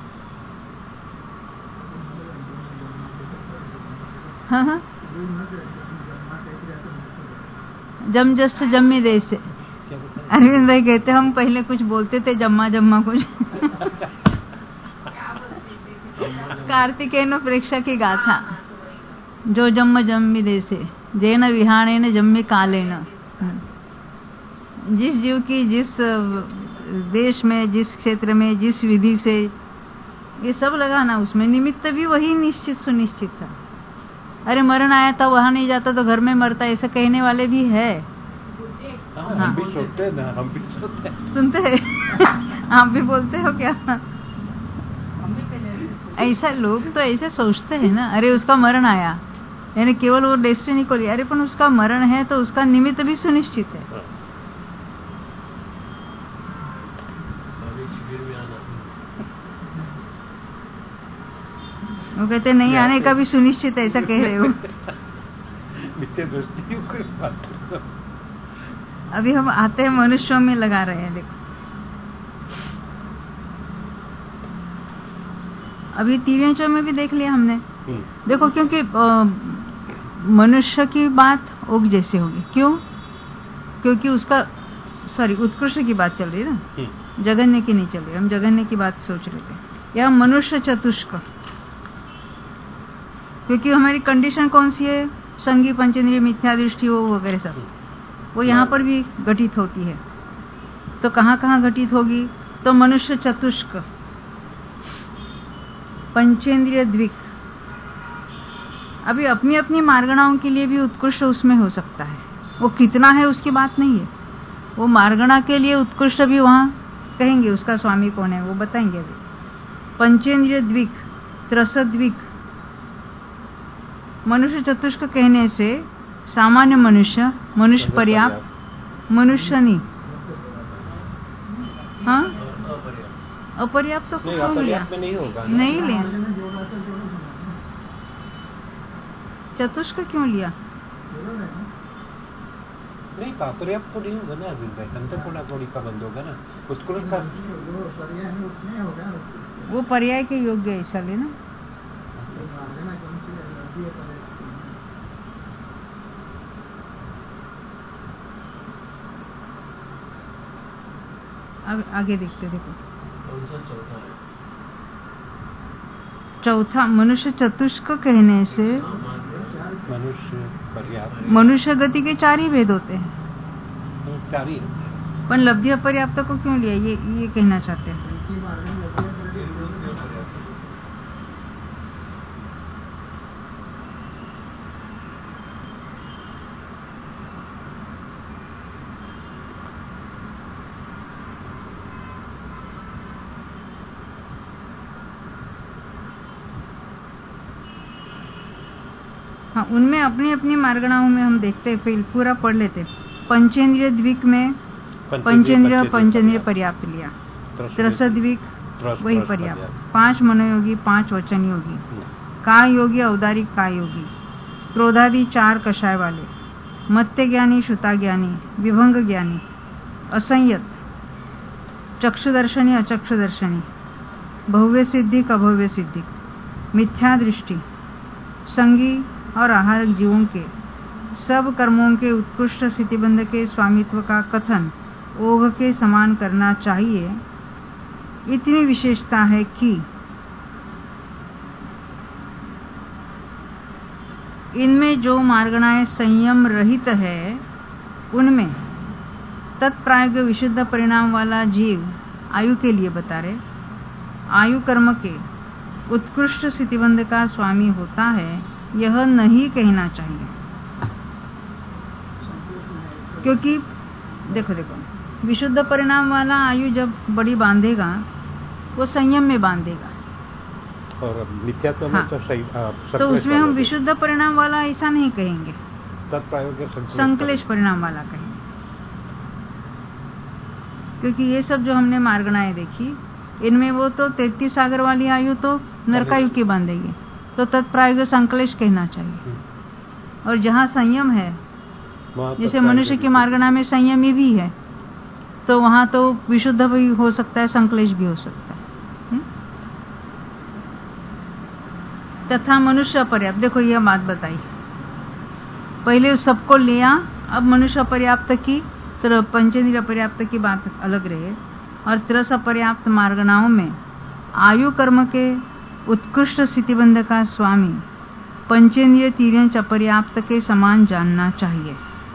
हाँ हाँ, जम जस जम्मी देश से अरविंद भाई कहते हम पहले कुछ बोलते थे, जम्मा जम्मा कुछ कार्तिकेय प्रेक्षा की गाथा, जो जम्म जम्मी देसे जैन विहाणे न जम्मी काले न। जिस जीव की जिस देश में, जिस क्षेत्र में, जिस विधि से ये सब लगा ना, उसमें निमित्त भी वही निश्चित सुनिश्चित था। अरे मरण आया था, वहां नहीं जाता तो घर में मरता, ऐसा कहने वाले भी है। हाँ, हम भी सुनते हैं ना, हम भी सुनते हैं। सुनते हैं आप भी बोलते हो क्या? ऐसा लोग तो ऐसे सोचते हैं ना, अरे उसका मरण आया, यानी केवल वो डेस्टिनी को लिया। अरे पण उसका मरण है तो उसका निमित्त भी सुनिश्चित है। वो कहते नहीं आने का भी सुनिश्चित है, ऐसा कह रहे हो। अभी हम आते हैं मनुष्यों में लगा रहे हैं। देखो अभी तीव्यांशों में भी देख लिया हमने। देखो क्योंकि मनुष्य की बात ओग जैसे होगी, क्यों? क्योंकि उसका सॉरी उत्कृष्ट की बात चल रही है ना, जगन्य की नहीं चल रही। हम जगन्य की बात सोच रहे थे। यह मनुष्य चतुष्क, क्योंकि हमारी कंडीशन कौन सी है, संगी पंचेंद्रिय मिथ्या दृष्टि वो वगैरह सब, वो यहाँ पर भी घटित होती है। तो कहाँ कहाँ घटित होगी? तो मनुष्य चतुष्क, पंचेंद्रिय द्विक। अभी अपनी अपनी मार्गणाओं के लिए भी उत्कृष्ट उसमें हो सकता है। वो कितना है उसकी बात नहीं है, वो मार्गणा के लिए उत्कृष्ट भी वहां कहेंगे उसका स्वामी कौन है वो बताएंगे अभी। पंचेंद्रिय द्विक, त्रसद्विक, मनुष्य चतुष्क कहने से सामान्य मनुष्य, मनुष्य पर्याप्त, मनुष्य नहीं, हाँ अपर्याप्त तो क्यों लिया? नहीं होगा, नहीं लिया, चतुष्क क्यों लिया? नहीं, पर्याप्त तो नहीं होगा ना अभी भाई, अंतपूर्णा कोड़ी का बंद होगा ना, उसको का वो पर्याय के योग्य है, ऐसा लेना। अब आगे देखते, देखो चौथा मनुष्य चतुष्क कहने से मनुष्य पर्याप्त, मनुष्य गति के चार ही भेद होते हैं, चार ही। पर लब्धि अपर्याप्त को क्यों लिया, ये ये कहना चाहते हैं। हाँ, उनमें अपनी अपनी मार्गणाओं में हम देखते हैं, फिर पूरा पढ़ लेते। पंचेंद्रिय द्विक में पंचेंद्रिय पंचेंद्रिय पर्याप्त लिया, त्रसद्विक वही पर्याप्त, पांच मनोयोगी, पांच वचन योगी, काय योगी, औदारिक काय योगी, क्रोधादि चार कषाय वाले, मत्य ज्ञानी, श्रुता ज्ञानी, विभंग ज्ञानी, असंयत, चक्षुदर्शनी अचक्षुदर्शनी, भव्य सिद्धिक अभव्य सिद्धिक, मिथ्या दृष्टि, संगी और आहारक जीवों के सब कर्मों के उत्कृष्ट स्थितिबंध के स्वामित्व का कथन ओघ के समान करना चाहिए। इतनी विशेषता है कि इनमें जो मार्गणाएं संयम रहित है, उनमें तत्प्रायोग विशुद्ध परिणाम वाला जीव आयु के लिए बता रहे, आयु कर्म के उत्कृष्ट स्थितिबंध का स्वामी होता है, यह नहीं कहना चाहिए। क्योंकि देखो देखो विशुद्ध परिणाम वाला आयु जब बड़ी बांधेगा, वो संयम में बांधेगा, और मिथ्यात्व में हाँ। तो सही, आ, तो उसमें हम विशुद्ध परिणाम वाला ऐसा नहीं कहेंगे, तत्प्रायोग संकलेश परिणाम वाला कहेंगे। क्योंकि ये सब जो हमने मार्गणाएं देखी, इनमें वो तो तैतीस सागर वाली आयु तो नरकायु की बांधेगी, तो तत्प्रायोग संकलेश कहना चाहिए। और जहाँ संयम है, जैसे मनुष्य की मार्गणा में संयमी भी है, तो वहां तो विशुद्ध भी हो सकता है, संकलेश भी हो सकता है। हुँ? तथा मनुष्य अपर्याप्त, देखो यह बात बताई, पहले सबको लिया, अब मनुष्य अपर्याप्त की, तो पंचेंद्रिय अपर्याप्त की बात अलग रहे। और त्रस अपर्याप्त मार्गणाओं में आयु कर्म के उत्कृष्ट स्थितिबंध का स्वामी पंचेंद्रिय तीर्यंच अपर्याप्त के समान जानना चाहिए।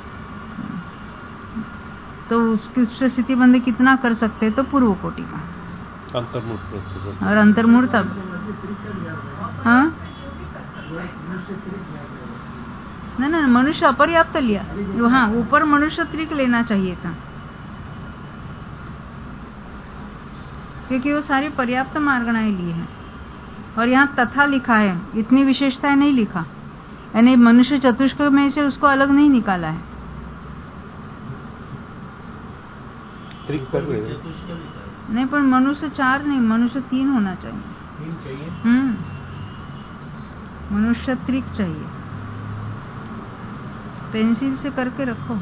तो उत्कृष्ट स्थितिबंध कितना कर सकते हैं? तो पूर्व कोटि का, अंतर्मूर्त और अंतर्मूर्त अब हाँ ना ना मनुष्य अपर्याप्त लिया, हाँ ऊपर मनुष्य त्रिक लेना चाहिए था, क्योंकि वो सारी पर्याप्त मार्गणाएं ली है। और यहाँ तथा लिखा है, इतनी विशेषताएं नहीं लिखा, यानी मनुष्य चतुष्क में से उसको अलग नहीं निकाला है। त्रिक कर रहे हैं। नहीं, पर मनुष्य चार नहीं, मनुष्य तीन होना चाहिए। तीन चाहिए। हम्म मनुष्य त्रिक चाहिए। पेंसिल से करके रखो,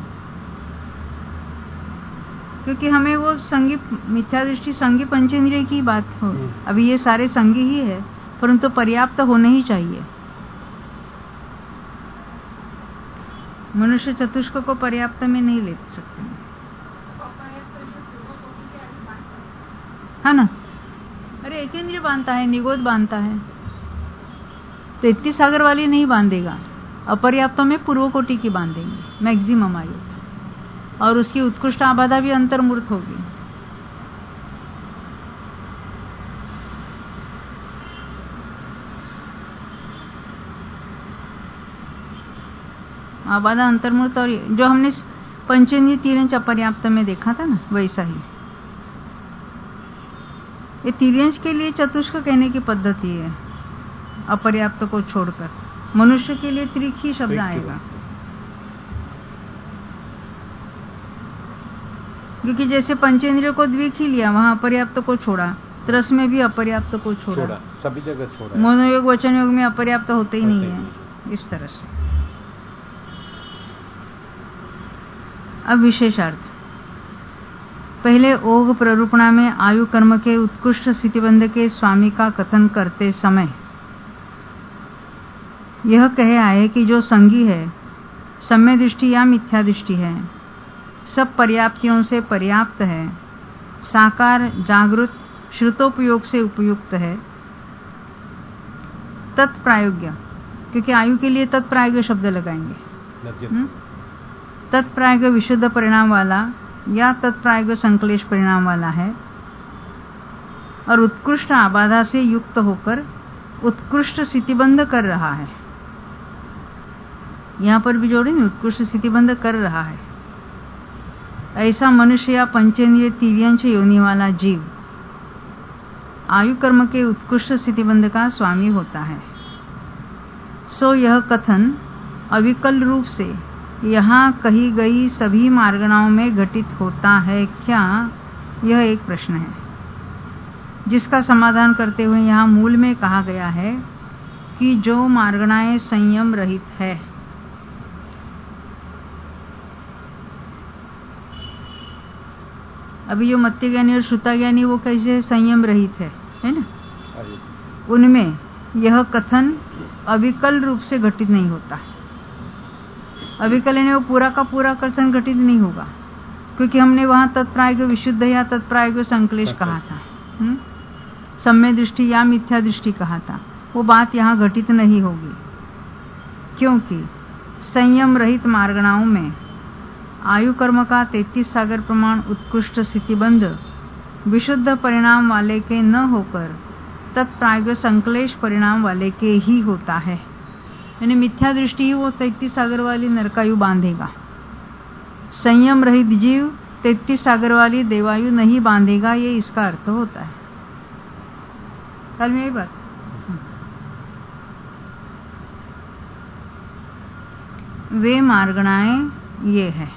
क्योंकि हमें वो संगी मिथ्या दृष्टि संगी पंचेंद्रिय की बात हो। अभी ये सारे संगी ही है, परंतु पर्याप्त होने ही चाहिए। मनुष्य चतुष्क को पर्याप्त में नहीं ले सकते, है ना? अरे एक इंद्रिय बांधता है, निगोद बांधता है, तो इतनी सागर वाली नहीं बांधेगा। अपर्याप्तों में पूर्व कोटि की बांधेंगे मैक्सिमम आयु, और उसकी उत्कृष्ट आबादा भी अंतर्मूर्त होगी। आबादा अंतर्मूर्त, और जो हमने पंचेंद्रिय तीर्यंच अपर्याप्त में देखा था ना, वैसा ही ये तीर्यंच के लिए चतुष्क कहने की पद्धति है, अपर्याप्त को छोड़कर। मनुष्य के लिए त्रिक ही शब्द आएगा, क्योंकि जैसे पंचेंद्रिय को द्विक ही लिया, वहां अपर्याप्त को छोड़ा, त्रस में भी अपर्याप्त को छोड़ा, छोड़ा, सभी जगह छोड़ा। मनोयोग वचन योग में अपर्याप्त होते ही नहीं है, इस तरह से। अब विशेषार्थ, पहले ओघ प्ररूपणा में आयु कर्म के उत्कृष्ट स्थितिबंध के स्वामी का कथन करते समय यह कहे आए कि जो संगी है, सम्य दृष्टि या मिथ्या दृष्टि है, सब पर्याप्तियों से पर्याप्त है, साकार जागृत श्रुतोपयोग से उपयुक्त है, तत्प्रायोग्य, क्योंकि आयु के लिए तत्प्रायोग्य शब्द लगाएंगे, तत्प्रायोग्य विशुद्ध परिणाम वाला या तत्प्रायोग्य संकलेश परिणाम वाला है, और उत्कृष्ट आबाधा से युक्त होकर उत्कृष्ट स्थितिबंध कर रहा है। यहां पर भी जोड़े नहीं, उत्कृष्ट स्थितिबंध कर रहा है। ऐसा मनुष्य या पंचेंद्रिय तीर्यंच योनि वाला जीव आयु कर्म के उत्कृष्ट स्थितिबंध का स्वामी होता है। सो यह कथन अविकल रूप से यहाँ कही गई सभी मार्गणाओं में घटित होता है क्या? यह एक प्रश्न है, जिसका समाधान करते हुए यहाँ मूल में कहा गया है कि जो मार्गणाएं संयम रहित है, अभी जो मत्य ज्ञानी और श्रुता ज्ञानी वो कैसे संयम रहित है, है ना? उनमें यह कथन अविकल रूप से घटित नहीं होता। अविकल यानी वो पूरा का पूरा कथन घटित नहीं होगा, क्योंकि हमने वहां तत्प्रायोग विशुद्ध या तत्प्रायोग संक्लेश कहा था, सम्य दृष्टि या मिथ्या दृष्टि कहा था। वो बात यहाँ घटित नहीं होगी, क्योंकि संयम रहित मार्गणाओं में आयु कर्म का तैतीस सागर प्रमाण उत्कृष्ट स्थितिबंध विशुद्ध परिणाम वाले के न होकर तत्प्रायोग संक्लेश परिणाम वाले के ही होता है। यानी मिथ्या दृष्टि ही वो तैतीस सागर वाली नरकायु बांधेगा। संयम रहित जीव तैतीस सागर वाली देवायु नहीं बांधेगा, ये इसका अर्थ होता है। कल में यही बात। वे मार्गणाएं ये है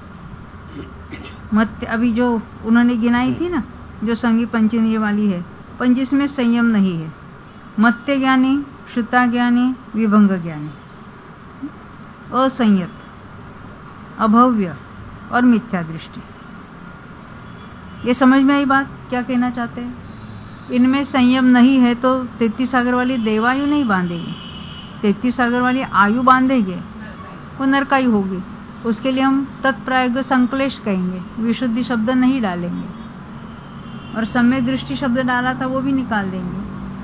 मत अभी जो उन्होंने गिनाई थी ना, जो संगी पंचनीय वाली है, पर जिसमें संयम नहीं है। मत्य ज्ञानी, श्रुता ज्ञानी, विभंग ज्ञानी, असंयत, अभव्य और मिथ्या दृष्टि। ये समझ में आई बात क्या कहना चाहते हैं? इनमें संयम नहीं है तो तैतीस सागर वाली देवायु नहीं बांधेगी, तैतीस सागर वाली आयु बांधेंगे, वो नरकायु होगी। उसके लिए हम तत्प्रायोग संक्लेश कहेंगे, विशुद्धि शब्द नहीं डालेंगे, और सम्यक दृष्टि शब्द डाला था वो भी निकाल देंगे।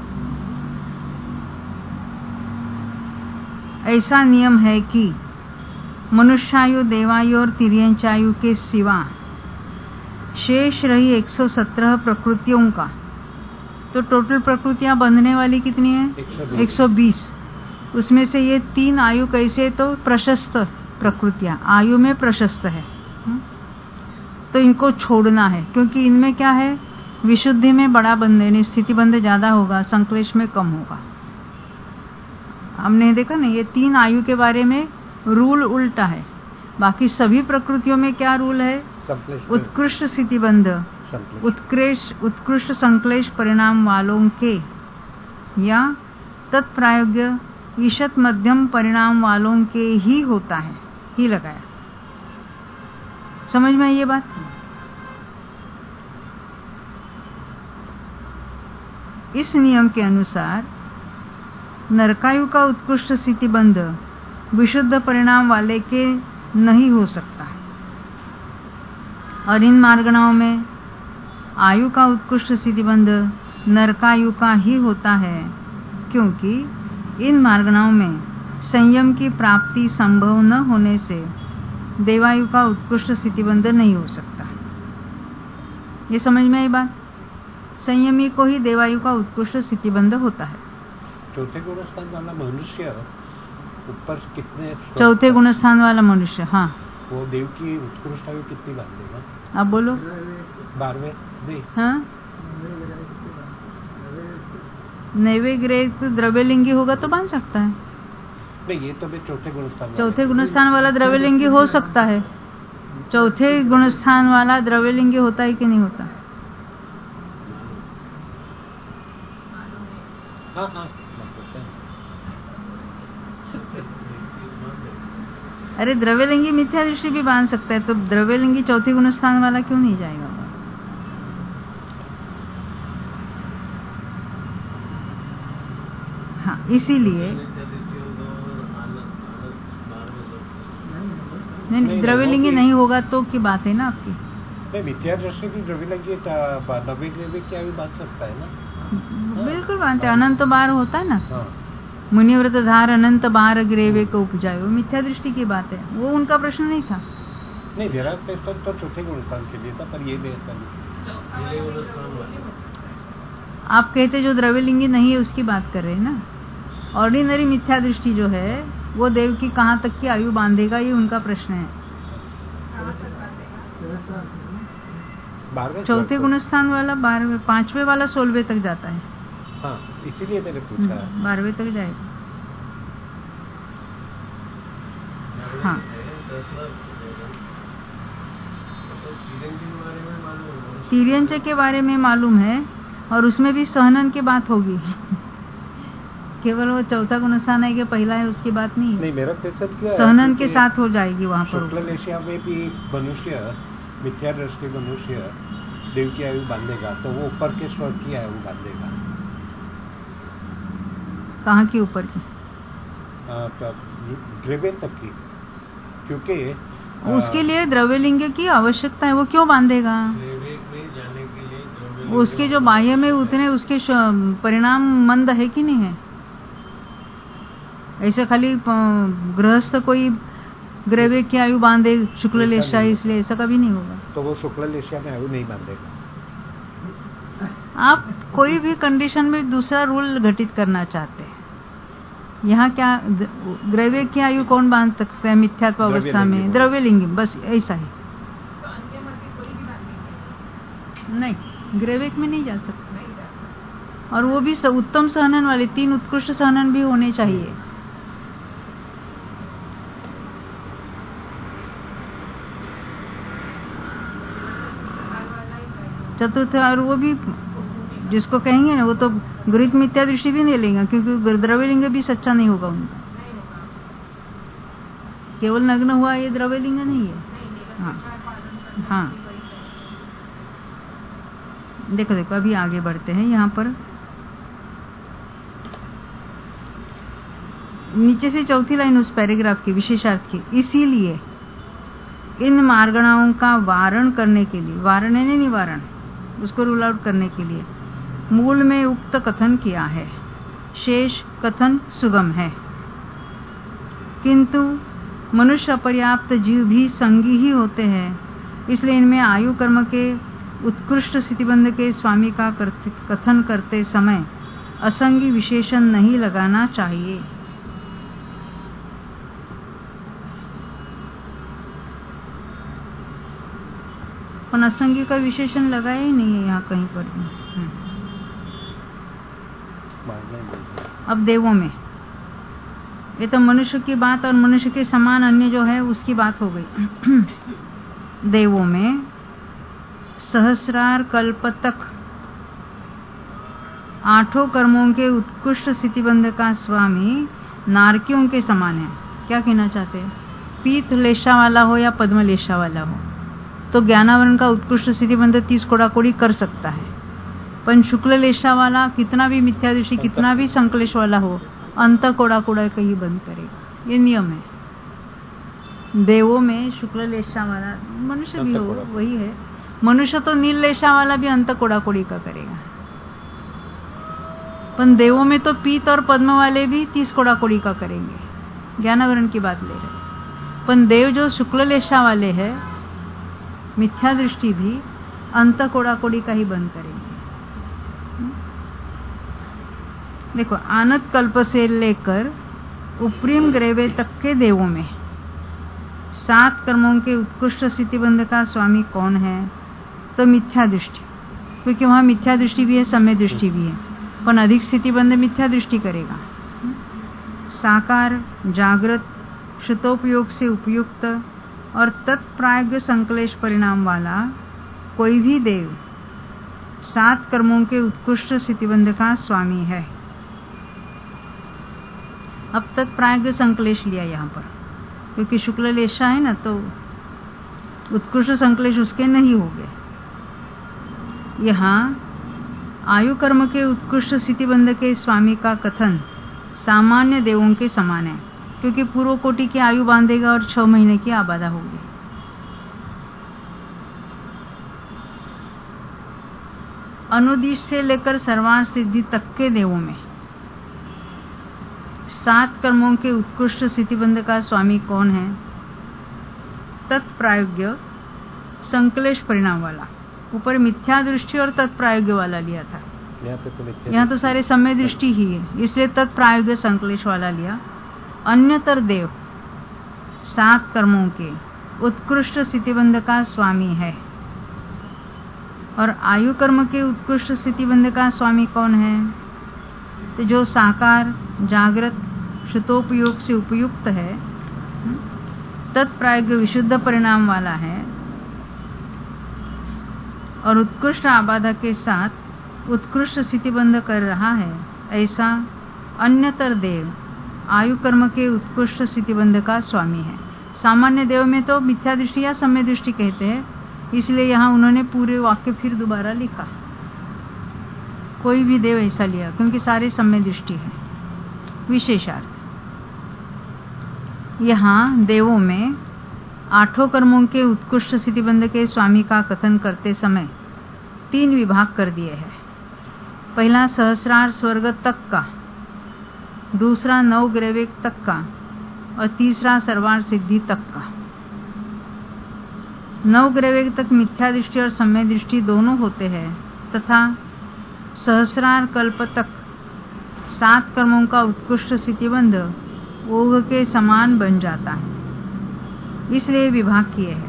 ऐसा नियम है कि मनुष्यायु, देवायु और तिर्यंचायु के सिवा शेष रही एक सौ सत्रह प्रकृतियों का, तो टोटल प्रकृतियां बंधने वाली कितनी है? एक सौ बीस। उसमें से ये तीन आयु कैसे, तो प्रशस्त प्रकृतियां आयु में प्रशस्त है, तो इनको छोड़ना है, क्योंकि इनमें क्या है, विशुद्धि में बड़ा बंध है, स्थिति बंध ज्यादा होगा, संक्लेश में कम होगा। हमने देखा ना, ये तीन आयु के बारे में रूल उल्टा है। बाकी सभी प्रकृतियों में क्या रूल है? उत्कृष्ट स्थिति बंध, उत्कृष्ट उत्कृष्ट संक्लेश परिणाम वालों के या तत्प्रायोग्य ईशत मध्यम परिणाम वालों के ही होता है, ही लगाया। समझ में आई ये बात? इस नियम के अनुसार नरकायु का उत्कृष्ट स्थिति बंध विशुद्ध परिणाम वाले के नहीं हो सकता, और इन मार्गणाओं में आयु का उत्कृष्ट स्थिति बंध नरकायु का ही होता है, क्योंकि इन मार्गणाओं में संयम की प्राप्ति संभव न होने से देवायु का उत्कृष्ट स्थितिबंध नहीं हो सकता। ये समझ में आई बात? संयमी को ही देवायु का उत्कृष्ट स्थितिबंध होता है। चौथे गुणस्थान वाला मनुष्य ऊपर कितने? चौथे गुणस्थान वाला मनुष्य, हाँ, वो देव की उत्कृष्ट आयु कितनी बांधेगा? आप बोलो। बारहवें। हाँ, नैवे ग्रह तो द्रव्यलिंगी होगा तो बांध सकता है। नहीं, ये तो चौथे गुणस्थान चौथे गुणस्थान वाला द्रव्यलिंगी हो सकता है। चौथे गुणस्थान वाला द्रव्यलिंगी होता है कि नहीं होता? हाँ हाँ। अरे द्रव्यलिंगी मिथ्या दृष्टि भी बांध सकता है, तो द्रव्यलिंगी चौथे गुणस्थान वाला क्यों नहीं जाएगा? हाँ, इसीलिए नहीं, द्रव्यलिंगी नहीं होगा तो की बात है ना आपकी। नहीं, मिथ्या दृष्टि की द्रव्यलिंगी नवे ग्रेवे क्या भी बांध सकता है ना? बिल्कुल बांधते, अनंत बार होता है ना। हाँ। मुनिव्रत धार अनंत बार ग्रेवे को उपजाए, वो मिथ्या दृष्टि की बात है, वो उनका प्रश्न नहीं था। नहीं, मेरा प्रश्न तो चौथे गुणस्थान के लिए था, पर ये नहीं। आप कहते जो द्रव्यलिंगी नहीं है उसकी बात कर रहे हैं ना। ऑर्डिनरी मिथ्या दृष्टि जो है वो देव की कहाँ तक की आयु बांधेगा, ये उनका प्रश्न है। चौथे गुणस्थान वाला बारहवें, पांचवें वाला सोलहवें तक जाता है। हाँ, इसीलिए मैंने पूछा। बारहवें तक जाएगा। हाँ, तिर्यंच के बारे में मालूम है, और उसमें भी सहनन की बात होगी। केवल वो चौथा गुणस्थान है कि पहला है उसकी बात नहीं है। नहीं, मेरा क्वेश्चन क्या है, सहनन के साथ हो जाएगी वहाँ पर। शुक्ल एशिया में भी मनुष्य, मिथ्या दृष्टि मनुष्य देव की आयु बांधेगा तो वो ऊपर के स्वर की आयु बांधेगा। कहाँ की ऊपर की? द्रव्य तक की, क्योंकि उसके लिए द्रव्यलिंग की आवश्यकता है। वो क्यों बांधेगा? जाने के लिए उसके जो बाह्य में उतने उसके परिणाम मंद है कि नहीं है? ऐसे खाली गृहस्थ कोई ग्रव्य की आयु बांधे शुक्ल लेशा, इसलिए ऐसा कभी नहीं होगा। तो वो शुक्ल लेशा में आयु नहीं बांधेगा। आप कोई भी कंडीशन में दूसरा रूल घटित करना चाहते हैं। यहाँ क्या ग्रव्य की आयु कौन बांध सकता है मिथ्यात्व अवस्था में? द्रव्यलिंगी, बस ऐसा ही। नहीं, ग्रव्य में नहीं जा सकता। और वो भी उत्तम सहनन वाले तीन उत्कृष्ट सहनन भी होने चाहिए। चतुर्थ, और वो भी जिसको कहेंगे ना वो तो गृहित मिथ्या दृष्टि भी नहीं लेंगे, क्योंकि द्रव्यलिंग भी सच्चा नहीं होगा उनका। केवल नग्न हुआ ये द्रव्यलिंग नहीं है। हाँ हाँ, देखो देखो अभी आगे बढ़ते हैं। यहाँ पर नीचे से चौथी लाइन उस पैराग्राफ की विशेषार्थ की, इसीलिए इन मार्गणाओं का वारण करने के लिए, वारण है नहीं निवारण, उसको रूल आउट करने के लिए मूल में उक्त कथन किया है। शेष कथन सुगम है, किंतु मनुष्य अपर्याप्त जीव भी संगी ही होते हैं, इसलिए इनमें आयु कर्म के उत्कृष्ट स्थितिबंध के स्वामी का कथन करते समय असंगी विशेषण नहीं लगाना चाहिए। पर असंगी का विशेषण लगाया ही नहीं है यहाँ कहीं पर भी। अब देवों में, ये तो मनुष्य की बात और मनुष्य के समान अन्य जो है उसकी बात हो गई। देवों में सहस्रार कल्प तक आठों कर्मों के उत्कृष्ट स्थितिबंध का स्वामी नारकियों के समान है। क्या कहना चाहते हैं? पीत लेशा वाला हो या पद्म लेशा वाला हो तो ज्ञानावरण का उत्कृष्ट स्थितिबंध तीस कोड़ा कोड़ी कर सकता है, पर शुक्ल लेशा वाला कितना भी मिथ्या दृष्टि, कितना भी संकलेश वाला हो, अंत कोड़ा कोड़ा कहीं बंद करेगा। ये नियम है। देवों में शुक्ल लेशा वाला, मनुष्य भी हो वही है, मनुष्य तो नील लेशा वाला भी अंत कोड़ा कोड़ी का करेगा, पर देवों में तो पीत और पद्म वाले भी तीस कोड़ा कोड़ी का करेंगे। ज्ञानावरण की बात ले रहे। पर देव जो शुक्ल लेशा वाले है, मिथ्या दृष्टि भी अंत कोड़ा कोड़ी का ही बंद करेंगे। देखो, आनत कल्प से लेकर उपरिम ग्रेवे तक के देवों में सात कर्मों के उत्कृष्ट स्थितिबंध का स्वामी कौन है? तो मिथ्या दृष्टि, क्योंकि वहां मिथ्या दृष्टि भी है, सम्य दृष्टि भी है, पर अधिक स्थितिबंध मिथ्या दृष्टि करेगा। साकार, जागृत, श्रुतोपयोग से उपयुक्त और तत्प्राज्ञ संकलेश परिणाम वाला कोई भी देव सात कर्मों के उत्कृष्ट स्थितिबंध का स्वामी है। अब तत्प्राज्ञ संकलेश लिया यहाँ पर, क्योंकि शुक्ल लेशा है ना, तो उत्कृष्ट संकलेश उसके नहीं हो गए। यहाँ आयु कर्म के उत्कृष्ट स्थितिबंध के स्वामी का कथन सामान्य देवों के समान है, क्योंकि पूर्व कोटि की आयु बांधेगा और छह महीने की आबादा होगी। अनुदिश से लेकर सर्वार्थ सिद्धि तक के देवों में सात कर्मों के उत्कृष्ट स्थितिबंध का स्वामी कौन है? तत्प्रायोग्य संकलेश परिणाम वाला। ऊपर मिथ्या दृष्टि और तत्प्रायोग्य वाला लिया था, यहाँ तो, यहाँ तो सारे सम्य दृष्टि ही है, इसलिए तत्प्रायोग्य संकलेश वाला लिया। अन्यतर देव सात कर्मों के उत्कृष्ट स्थितिबंध का स्वामी है। और आयु कर्म के उत्कृष्ट स्थितिबंध का स्वामी कौन है? तो जो साकार, जागृत, श्रुतोपयोग से उपयुक्त है, तत्प्रायोग्य विशुद्ध परिणाम वाला है और उत्कृष्ट आबादा के साथ उत्कृष्ट स्थितिबंध कर रहा है, ऐसा अन्यतर देव आयु कर्म के उत्कृष्ट स्थितिबंध का स्वामी है। सामान्य देव में तो मिथ्या दृष्टि या सम्य दृष्टि कहते हैं, इसलिए यहाँ उन्होंने पूरे वाक्य फिर दोबारा लिखा। कोई भी देव ऐसा लिया क्योंकि सारे सम्य दृष्टि है। विशेषार्थ, यहाँ देवों में आठों कर्मों के उत्कृष्ट स्थितिबंध के स्वामी का कथन करते समय तीन विभाग कर दिए हैं। पहला सहस्रार स्वर्ग तक का, दूसरा नव ग्रैवेग तक का और तीसरा सर्वार सिद्धि तक का। नव ग्रैवेग तक मिथ्या दृष्टि और सम्य दृष्टि दोनों होते हैं तथा सहस्रार कल्प तक सात कर्मों का उत्कृष्ट स्थितिबंध ओघ के समान बन जाता है, इसलिए विभाग किए हैं।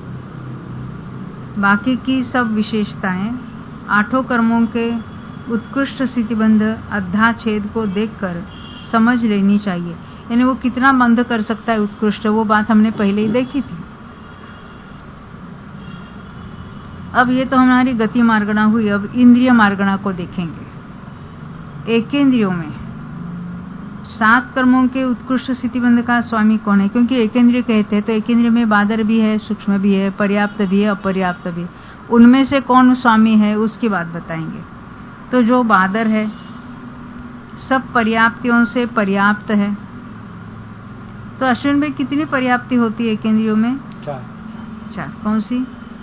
बाकी की सब विशेषताएं आठों कर्मों के उत्कृष्ट स्थितिबंध अध्याच्छेद को देखकर समझ लेनी चाहिए। यानी वो कितना बंध कर सकता है उत्कृष्ट, वो बात हमने पहले ही देखी थी। अब ये तो हमारी गति मार्गणा हुई, अब इंद्रिय मार्गणा को देखेंगे। एकेंद्रियों में सात कर्मों के उत्कृष्ट स्थितिबंध का स्वामी कौन है? क्योंकि एकेंद्रिय कहते हैं तो एकेंद्रिय में बादर भी है, सूक्ष्म भी है, पर्याप्त भी है, अपर्याप्त भी। उनमें से कौन स्वामी है उसकी बात बताएंगे। तो जो बादर है सब पर्याप्तियों से पर्याप्त है। तो अश्विन में कितनी पर्याप्ति होती है एकेंद्रियों में? चार। चार। कौन सी?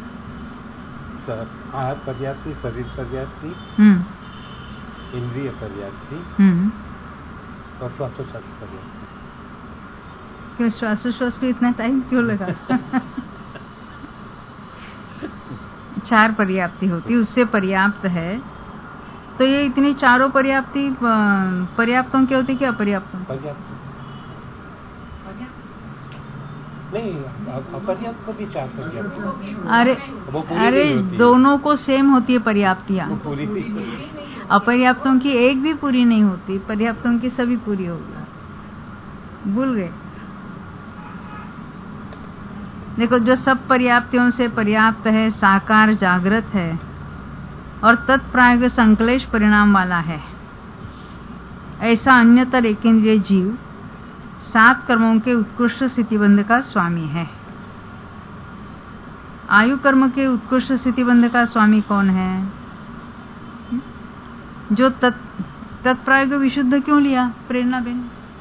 आहार पर्याप्ति, शरीर पर्याप्ति, हम्म इंद्रिय पर्याप्ति हम्म और श्वासोच्छ्वास पर्याप्ति। क्यों श्वासोच्छ्वास को इतना टाइम क्यों लगा? चार पर्याप्ति होती, उससे पर्याप्त है। तो ये इतनी चारों पर्याप्ति पर्याप्तों की होती कि अपर्याप्तों? पर्याप्त नहीं, अपर्याप्त भी चार पर्याप्त। अरे अरे दोनों को सेम होती है पर्याप्तियां। पूरी अपर्याप्तों की एक भी पूरी नहीं होती, पर्याप्तों की सभी पूरी होगी। भूल गए? देखो, जो सब पर्याप्तियों से पर्याप्त है, साकार जागृत है और तत्प्राग संकलेश परिणाम वाला है, ऐसा अन्यतर एकेंद्रिय जीव सात कर्मों के उत्कृष्ट स्थितिबंध का स्वामी है। आयु कर्म के उत्कृष्ट स्थितिबंध का स्वामी कौन है? जो तत्प्राग विशुद्ध क्यों लिया प्रेरणा बेन?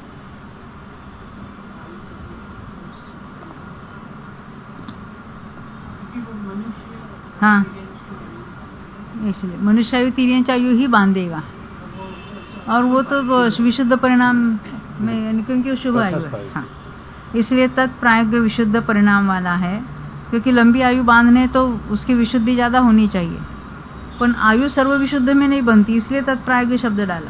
हाँ, इसलिए मनुष्यायु तिर्यंचायु ही बांधेगा और वो तो विशुद्ध परिणाम में, क्योंकि वो शुभ आयु है। हाँ, इसलिए तत्प्राग विशुद्ध परिणाम वाला है। क्योंकि लंबी आयु बांधने तो उसकी विशुद्धि ज्यादा होनी चाहिए, पर आयु सर्व विशुद्ध में नहीं बनती, इसलिए तत्प्राग शब्द डाला।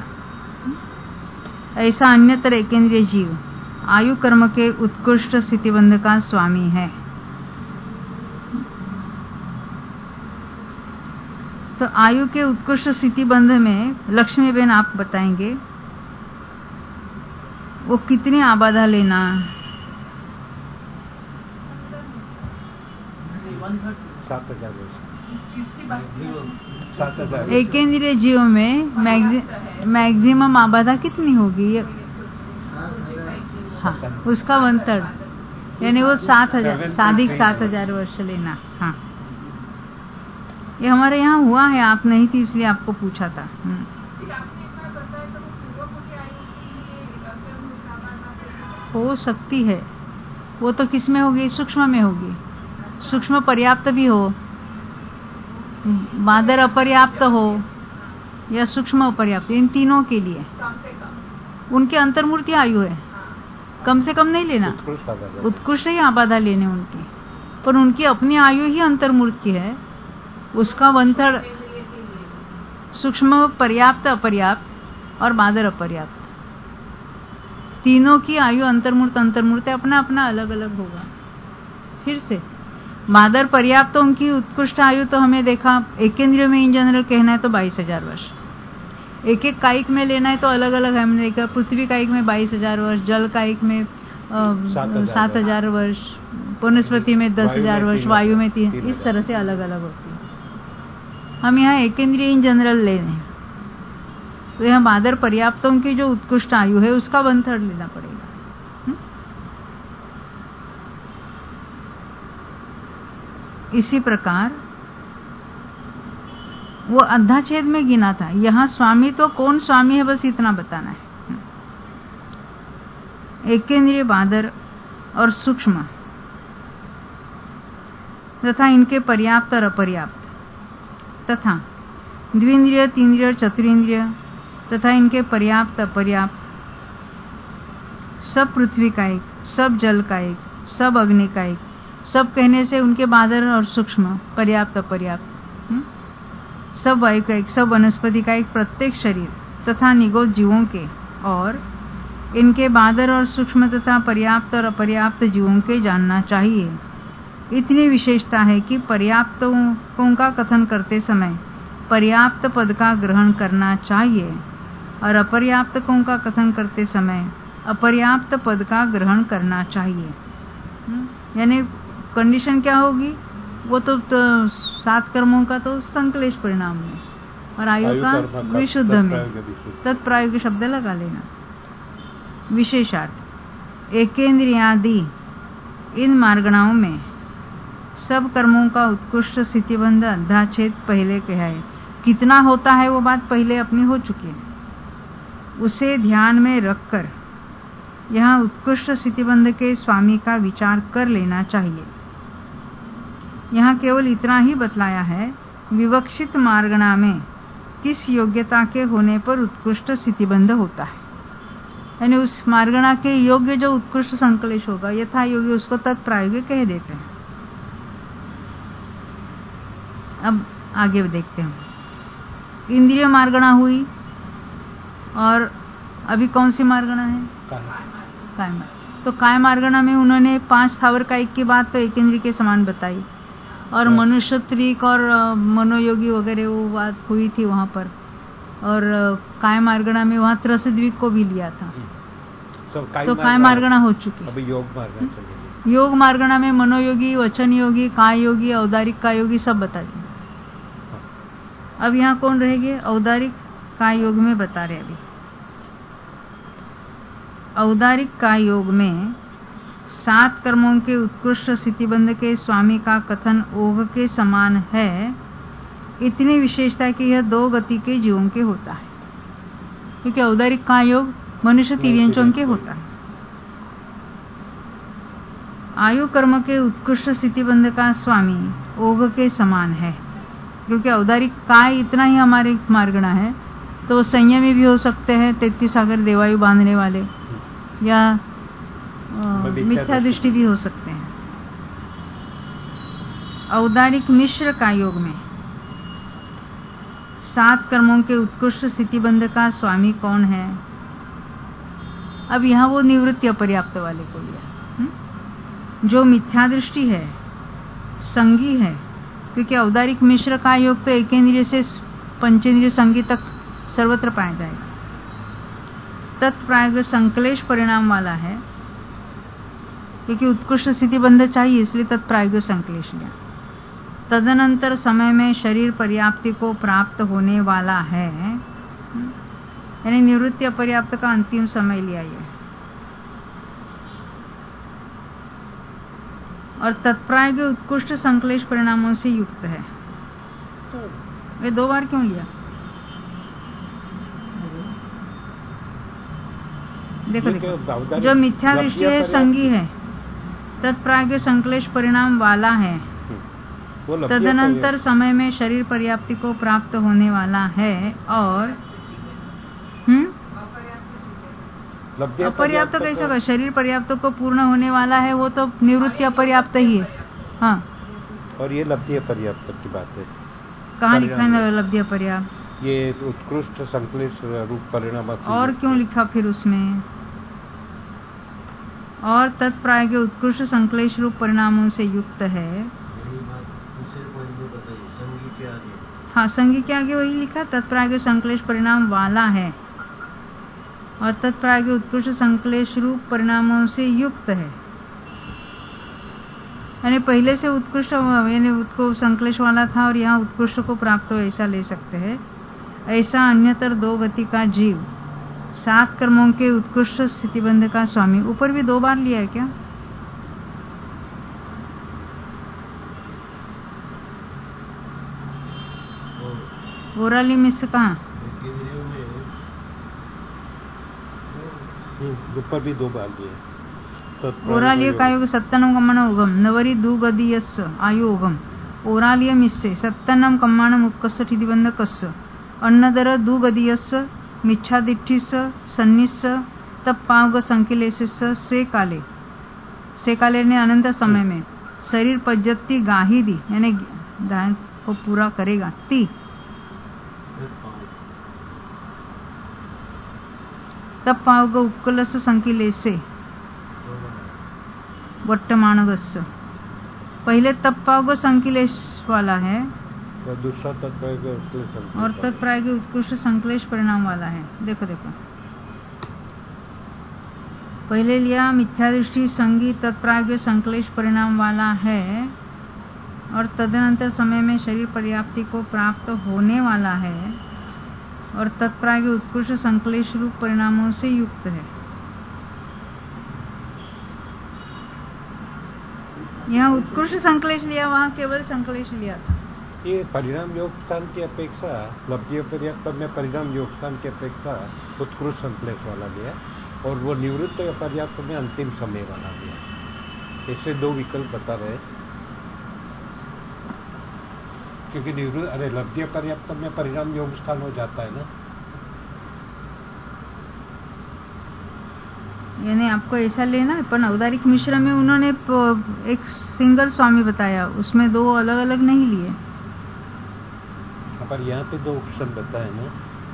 ऐसा अन्यतर एकेंद्रिय जीव आयु कर्म के उत्कृष्ट स्थितिबंध का स्वामी है। तो आयु के उत्कृष्ट स्थितिबंध में लक्ष्मी बेन आप बताएंगे वो कितनी आबादा लेना? सात हजार सात हजार एकेंद्रिय जीव में मैक्सिमम आबादा कितनी होगी? हाँ, उसका वन थर्ड, यानी वो सात हजार साधिक सात हजार वर्ष लेना। हाँ, ये हमारे यहाँ हुआ है, आप नहीं थी इसलिए आपको पूछा था। हो सकती है, वो तो किस में होगी? सूक्ष्म में होगी। सूक्ष्म पर्याप्त भी हो, बादर अपर्याप्त हो या सूक्ष्म अपर्याप्त, इन तीनों के लिए उनके अंतर्मूर्ति आयु है। कम से कम नहीं लेना, उत्कृष्ट ही आबादा लेने उनकी, पर उनकी अपनी आयु ही अंतर्मूर्त की है। उसका वंथर सूक्ष्म पर्याप्त अपर्याप्त और बादर अपर्याप्त, तीनों की आयु अंतर्मूर्त अंतर्मूर्त अपना अपना अलग अलग होगा। फिर से बादर पर्याप्तों की उत्कृष्ट आयु तो हमें देखा एकेंद्रिय में इन जनरल कहना है तो बाईस हजार वर्ष, एक एक कायिक में लेना है तो अलग अलग है। हमने देखा पृथ्वी कायिक में बाईस हजार वर्ष, जल कायिक में सात हजार वर्ष, वनस्पति में दस हजार वर्ष, वायु में तीन, इस तरह से अलग अलग होती है। हम यहाँ एकेंद्रिय इन जनरल ले रहे हैं तो यहाँ बादर पर्याप्तों की जो उत्कृष्ट आयु है उसका वन थर्ड लेना पड़ेगा। इसी प्रकार वो अध्याच्छेद में गिना था। यहाँ स्वामी तो कौन स्वामी है बस इतना बताना है। एकेंद्रिय, बादर और सूक्ष्म तथा इनके पर्याप्त और अपर्याप्त तथा द्विंद्रिय, तीन्द्रिय और चतुरिंद्रिय तथा इनके पर्याप्त अपर्याप्त, सब पृथ्वी का एक, सब जल का एक, सब अग्नि का एक, सब कहने से उनके बादर और सूक्ष्म, पर्याप्त अपर्याप्त, सब वायु का एक, सब वनस्पति का एक, प्रत्येक शरीर तथा निगोद जीवों के और इनके बादर और सूक्ष्म तथा पर्याप्त और अपर्याप्त जीवों के जानना चाहिए। इतनी विशेषता है कि पर्याप्तों का कथन करते समय पर्याप्त पद का ग्रहण करना चाहिए और अपर्याप्तों का कथन करते समय अपर्याप्त पद का ग्रहण करना चाहिए। यानी कंडीशन क्या होगी? वो तो, तो सात कर्मों का तो संकलेश परिणाम में और आयु का विशुद्ध में, तत्प्रायोग शब्द लगा लेना। विशेषार्थ एकेंद्रियादि इन मार्गणाओं में सब कर्मों का उत्कृष्ट स्थितिबंध अध्याच्छेद पहले कहा है। कितना होता है वो बात पहले अपनी हो चुकी है, उसे ध्यान में रखकर यहाँ उत्कृष्ट स्थितिबंध के स्वामी का विचार कर लेना चाहिए। यहाँ केवल इतना ही बतलाया है विवक्षित मार्गणा में किस योग्यता के होने पर उत्कृष्ट स्थितिबंध होता है। यानी उस मार्गणा के योग्य जो उत्कृष्ट संकलेश होगा, यथा योग्य, उसको तत्प्रायोगिक कह देते हैं। अब आगे देखते हैं। इंद्रिय मार्गणा हुई और अभी कौन सी मार्गणा है? काय मार्गणा। तो काय मार्गणा में उन्होंने पांच स्थावर कायिक की बात तो एक इंद्रिय के समान बताई और मनुष्य त्रिक और मनोयोगी वगैरह वो बात हुई थी वहां पर। और काय मार्गणा में वहां त्रसद्विक को भी लिया था। तो काय, तो काय मार्गणा हो चुकी। अभी योग मार्गणा चलेगी। योग मार्गणा में मनोयोगी, वचन योगी, काय योगी, औदारिक काय योगी सब बता दिए। अब यहाँ कौन रहेंगे? औदारिक काय योग में बता रहे। अभी औदारिक काय योग में सात कर्मों के उत्कृष्ट स्थितिबंध के स्वामी का कथन ओघ के समान है। इतनी विशेषता है कि यह दो गति के जीवों के होता है, क्योंकि औदारिक काय योग मनुष्य तिर्यंचों के होता है। आयु कर्म के उत्कृष्ट स्थितिबंध का स्वामी ओघ के समान है, क्योंकि औदारिक काय इतना ही हमारे मार्गणा है, तो संयमी भी हो सकते हैं, तैतीस सागर देवायु बांधने वाले, या मिथ्या दृष्टि भी हो सकते हैं। औदारिक मिश्र काय योग में सात कर्मों के उत्कृष्ट स्थितिबंध का स्वामी कौन है? अब यहाँ वो निवृत्ति अपर्याप्त वाले को लिया, जो मिथ्या दृष्टि है, संगी है, क्योंकि औदारिक मिश्र का योग तो एकेंद्रिय से पंचेंद्रिय संगी तक सर्वत्र पाया जाएगा। तत्प्रायोग संकलेश परिणाम वाला है, क्योंकि उत्कृष्ट स्थितिबंध चाहिए, इसलिए तत्प्रायोग संकलेश लिया। तदनंतर समय में शरीर पर्याप्ति को प्राप्त होने वाला है, यानी निवृत्ति अपर्याप्त का अंतिम समय लिया ये। और तत्प्रायोग उत्कृष्ट संकलेश परिणामों से युक्त है। ये दो बार क्यों लिया? देखो देखो, जो मिथ्या दृष्टि है, संगी है, तत्प्रायोग संकलेश परिणाम वाला है, तदनंतर समय में शरीर पर्याप्ति को प्राप्त होने वाला है, और हम्म अपर्याप्त कैसे होगा? शरीर पर्याप्त को पूर्ण होने वाला है, वो तो निवृत्ति अपर्याप्त ही है। हाँ, और ये लब्धि अपर्याप्त की बात है। कहाँ लिखा है लब्धि अपर्याप्त? ये उत्कृष्ट संकलेश रूप परिणाम। और क्यों लिखा फिर उसमें? और तत्प्रायोग उत्कृष्ट संकलेश रूप परिणामों से युक्त है। हाँ, संगी के आगे वही लिखा, तत्प्रायोग संकलेश परिणाम वाला है और तत्प्रायोग उत्कृष्ट संकलेश रूप परिणामों से युक्त है। यानी पहले से उत्कृष्ट, यानी उसको संकलेश वाला था और यहाँ उत्कृष्ट को प्राप्त हो, ऐसा ले सकते हैं। ऐसा अन्यतर दो गति का जीव सात कर्मों के उत्कृष्ट स्थितिबंध का स्वामी। ऊपर भी दो बार लिया है क्या? ओराली मिश्र कहाँ? ऊपर भी दो बार दिए। ओरालिय कायोग सत्तनम कम्माणम उगम नवरी दु गदीयस्य आयु उगम ओरालिय मिश्रे सत्तनम कम्माणम उत्कस्य ठिदिबंध कस्य अन्नदर दु गदीयस्य मिच्छादिठ्ठिस्य सन्निस्य तब पावग संकिलेशस्य से काले से काले ने अनंत समय में शरीर पज्जति गाही दी यानी दान को पूरा करेगा ती तब पावग उत्कलस्य संकिलेशे वर्तमानगस्य पहले तब पावग संकिलेश वाला है और दूसरा तत्प्राय और तत्प्राय के उत्कृष्ट संकलेश परिणाम वाला है। देखो देखो पहले लिया मिथ्यादृष्टि संगी तत्प्राय संकलेश परिणाम वाला है और तदनंतर समय में शरीर पर्याप्ति को प्राप्त होने वाला है और तत्प्राय के उत्कृष्ट संकलेश रूप परिणामों से युक्त है। यहाँ उत्कृष्ट संकलेश लिया, वहाँ केवल संकलेश लिया था। ये परिणाम योग स्थान की अपेक्षा लब्धि पर्याप्त में परिणाम योग स्थान की अपेक्षा उत्कृष्ट संकलेश वाला लिया और वो निवृत्त पर्याप्त में अंतिम समय वाला लिया। ऐसे दो विकल्प बता रहे क्योंकि निवृत्त अरे लब्धि पर्याप्त में परिणाम योग स्थान हो जाता है ना। यानी आपको ऐसा लेना है पर औदारिक मिश्र में उन्होंने एक सिंगल स्वामी बताया, उसमें दो अलग अलग नहीं लिए। पर यहाँ पे दो ऑप्शन बताए ना।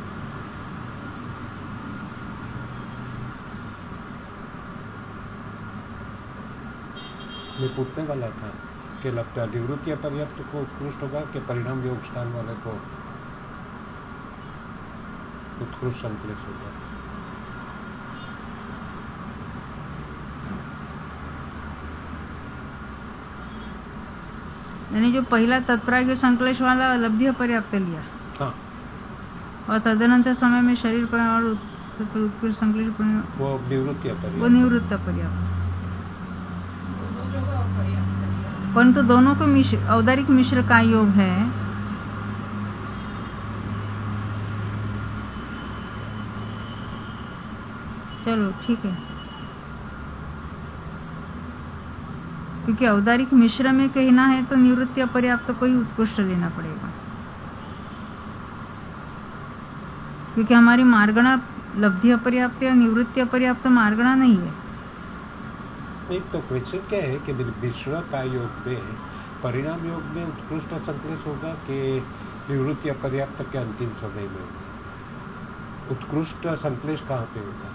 मैं पूछने वाला था कि लगता निवृत्ति या पर्याप्त को उत्कृष्ट होगा कि परिणाम योग स्थान वाले को उत्कृष्ट संकलेश होगा। यानी जो पहला तत्प्राय संकलेश वाला लब्धि पर्याप्त लिया हाँ। और तदनंतर समय में शरीर पर और उत्कृष्ट संकलेश वो निवृत्ति पर्याप्त वो निवृत्त पर्याप्त परंतु दोनों को मिश्र औदारिक मिश्र का योग है। चलो ठीक है क्योंकि औदारिक मिश्र में कहना है तो निवृत्ति अपर्याप्त को ही उत्कृष्ट लेना पड़ेगा क्योंकि हमारी मार्गणा लब्धि अपर्याप्त या निवृत्ति अपर्याप्त मार्गणा नहीं है। एक तो क्वेश्चन क्या है कि मिश्र का योग में परिणाम योग में उत्कृष्ट संकलेश होगा कि निवृत्ति अपर्याप्त के अंतिम समय में होगा। उत्कृष्ट संकलेश कहाँ पे होगा?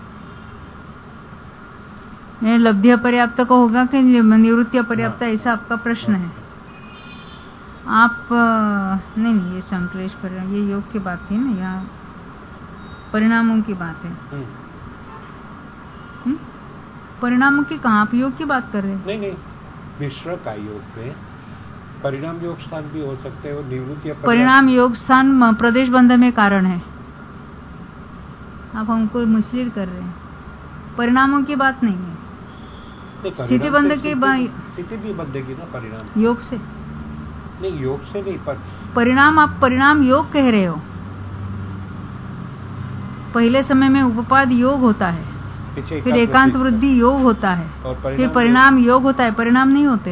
लब्धि अपर्याप्त को होगा कि निवृत्ति अपर्याप्त, ऐसा आपका प्रश्न है। आप नहीं नहीं ये संकलेश परिणाम ये योग की बात थी ना, यहाँ परिणामों की बात है। हुँ? परिणामों की कहाँ आप योग की बात कर रहे हैं? नहीं नहीं मिश्र का योग में परिणाम योग स्थान भी हो सकते हैं और निवृत्ति परिणाम योग स्थान प्रदेश बंध में कारण है। आप हमको मिसलीड कर रहे हैं, परिणामों की बात नहीं है। स्थिति बंध के स्थिति भी बंधेगी ना परिणाम योग से नहीं, योग से नहीं पर परिणाम आप परिणाम योग कह रहे हो। पहले समय में उपपाद योग होता है, फिर एकांत वृद्धि योग होता है, फिर परिणाम योग होता है, परिणाम नहीं होते।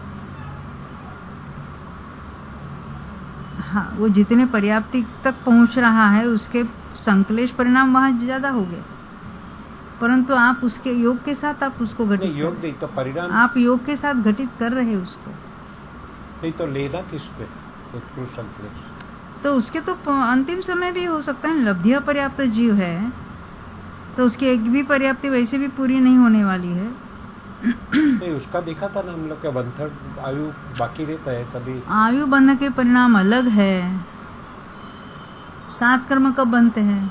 हाँ वो जितने पर्याप्ति तक पहुंच रहा है उसके संकलेश परिणाम वहां ज्यादा हो गए, परंतु आप उसके योग के साथ आप उसको घटित नहीं, योग नहीं तो परिणाम आप योग के साथ घटित कर रहे हैं उसको। नहीं तो लेना किस पे उत्कृष्ट संकलेश तो उसके तो अंतिम समय भी हो सकता है। लब्धि पर्याप्त जीव है तो उसकी एक भी पर्याप्ति वैसे भी पूरी नहीं होने वाली है। नहीं उसका देखा था ना हम लोग का बंधन आयु बाकी रहता है तभी आयु बंध के परिणाम अलग है। सात कर्म कब बनते हैं?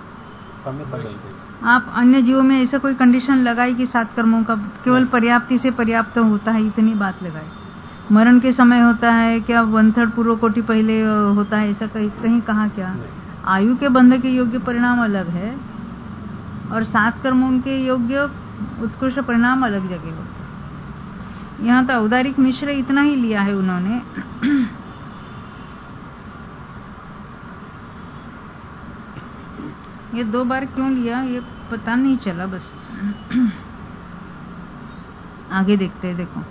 आप अन्य जीवों में ऐसा कोई कंडीशन लगाई कि सात कर्मों का केवल पर्याप्ति से पर्याप्त होता है, इतनी बात लगाई। मरण के समय होता है क्या? वन थर्ड पूर्व कोटि पहले होता है, ऐसा कहीं कहीं कहा क्या? आयु के बंध के योग्य परिणाम अलग है और सात कर्मों के योग्य उत्कृष्ट परिणाम अलग जगह होते हैं। यहाँ तो औदारिक मिश्र इतना ही लिया है उन्होंने। ये दो बार क्यों लिया ये पता नहीं चला, बस आगे देखते हैं। देखो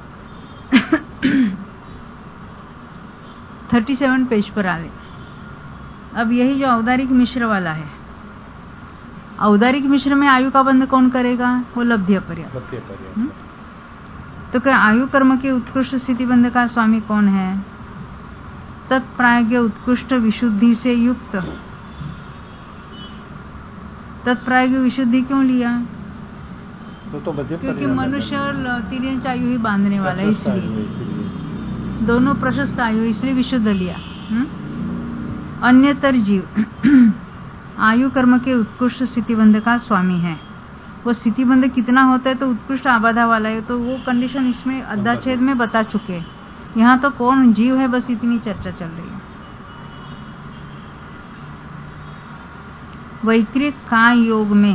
थर्टी सेवन पेज पर आ गए। अब यही जो औदारिक मिश्र वाला है, औदारिक मिश्र में आयु का बंध कौन करेगा? वो लब्ध्य पर्याप्त। तो क्या आयु कर्म के उत्कृष्ट स्थिति बंध का स्वामी कौन है? तत्प्राज्ञ उत्कृष्ट विशुद्धि से युक्त। तत्प्राज्ञ विशुद्धि क्यों लिया? तो तो क्योंकि मनुष्य और तिर्यंच आयु ही बांधने वाला है, इसलिए दोनों प्रशस्त आयु, इसलिए विशुद्ध लिया। हुँ? अन्यतर जीव आयु कर्म के उत्कृष्ट स्थितिबंध का स्वामी है। वो स्थितिबंध कितना होता है तो उत्कृष्ट आबाधा वाला है, तो वो कंडीशन इसमें अध्याच्छेद में बता चुके। यहाँ तो कौन जीव है, बस इतनी चर्चा चल रही है। वैक्रिक काय योग में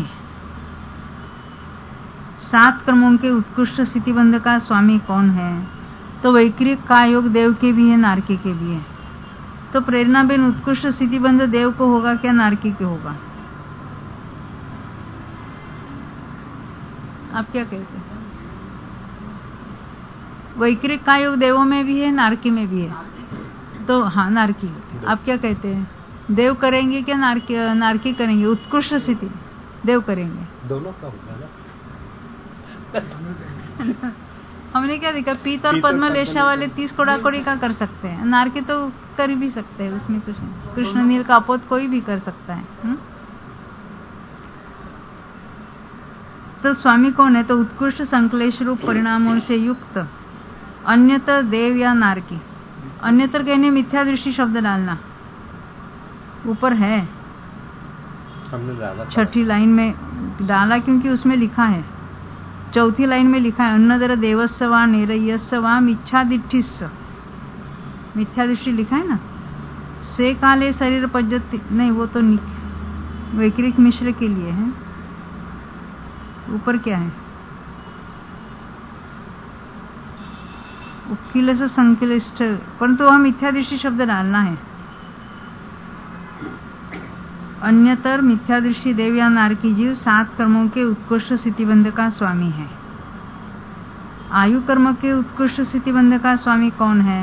सात कर्मों के उत्कृष्ट स्थितिबंध का स्वामी कौन है? तो वैक्रिक काय योग देव के भी है, नारकी के भी है। तो प्रेरणा बेन उत्कृष्ट स्थितिबंध देव को होगा क्या नारकी के होगा? आप क्या कहते हैं? वैक्रिक काय योग देवों में भी है, नारकी में भी है। तो हाँ, नारकी। आप क्या कहते हैं? देव करेंगे क्या नारकी? नारकी करेंगे? उत्कृष्ट स्थिति देव करेंगे। दोनों का होगा ना। हमने क्या देखा, पीत और पद्म लेशा वाले तीस कोड़ा कोड़ी का कर सकते हैं, नारकी तो कर भी सकते हैं, उसमें कुछ नहीं। कृष्ण नील कापोत कोई भी कर सकता है। हुँ? तो स्वामी कौन है? तो उत्कृष्ट संकलेश रूप परिणामों से युक्त अन्यतर देव या नारकी। अन्यतर कहने मिथ्या दृष्टि शब्द डालना ऊपर है, हमने डाला छठी लाइन में डाला, क्योंकि उसमें लिखा है, चौथी लाइन में लिखा है अन्नदर देवस्व वा निरयस्व वा मिथ्यादिष्टिस्स। मिथ्या दृष्टि लिखा है ना। से काले शरीर पद्धति नहीं, वो तो वैक्रिक मिश्र के लिए है। ऊपर क्या है? उकिल से संकलिष्ट, परंतु वहां मिथ्या दृष्टि शब्द डालना है। अन्यतर मिथ्या दृष्टि देव या नारकी जीव सात कर्मों के उत्कृष्ट स्थितिबंध का स्वामी है। आयु कर्म के उत्कृष्ट स्थितिबंध का स्वामी कौन है?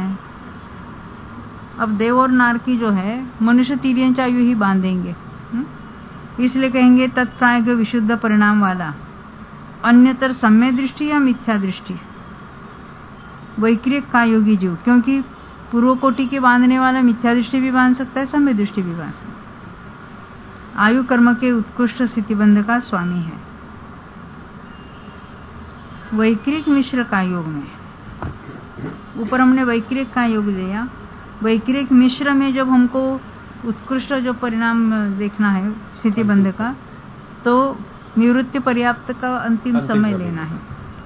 अब देव और नारकी जो है मनुष्य तिर्यंच आयु ही बांधेंगे, इसलिए कहेंगे तत्प्राज्ञ विशुद्ध परिणाम वाला। अन्यतर सम्य दृष्टि या मिथ्या दृष्टि? वैक्रिक काय योगी जीव, क्योंकि पूर्व कोटि के बांधने वाला मिथ्या दृष्टि भी बांध सकता है, सम्य दृष्टि भी बांध सकता है। आयु कर्म के उत्कृष्ट स्थितिबंध का स्वामी है। वैक्रिक मिश्र का योग में, ऊपर हमने वैक्रिक का योग लिया, वैक्रिक मिश्र में जब हमको उत्कृष्ट जो परिणाम देखना है स्थितिबंध का, तो निवृत्ति पर्याप्त का अंतिम समय लेना है।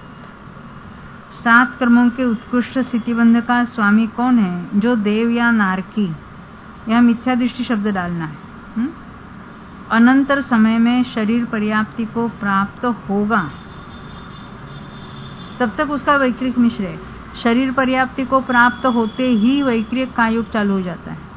सात कर्मों के उत्कृष्ट स्थितिबंध का स्वामी कौन है? जो देव या नारकी, या मिथ्या दृष्टि शब्द डालना है। हुँ? अनंतर समय में शरीर पर्याप्ति को प्राप्त होगा, तब तक उसका वैक्रिक मिश्र है। शरीर पर्याप्ति को प्राप्त होते ही वैक्रिक कायोग चालू हो जाता है।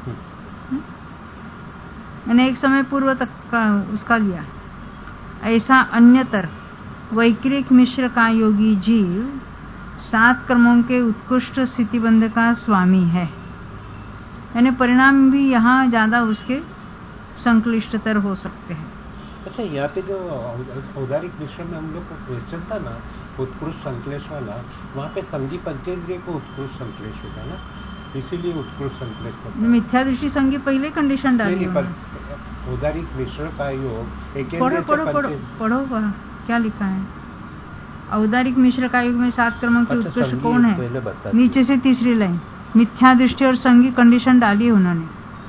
मैंने एक समय पूर्व तक का उसका लिया। ऐसा अन्यतर वैक्रिक मिश्र का योगी जीव सात कर्मों के उत्कृष्ट स्थितिबंध का स्वामी है। यानी परिणाम भी यहाँ ज्यादा उसके संक्लिष्टतर हो सकते हैं। अच्छा, यहाँ पे जो औदारिक मिश्र में हम लोग को क्वेश्चन था ना, उत्कृष्ट संकलेश वाला, वहाँ पे संगी पंचेंद्रिय को उत्कृष्ट संकलेश होगा ना, इसीलिए उत्कृष्ट संकलेश होता है। मिथ्या दृष्टि संगी पहले कंडीशन डाली है। औदारिक मिश्र का योग एक पढ़ो पढ़ो पढ़ो पढ़ो क्या लिखा है? औदारिक मिश्र का योग में सात कर्मों के उत्कृष्ट कौन है? नीचे से तीसरी लाइन, मिथ्या दृष्टि और संगी कंडीशन डाली है उन्होंने,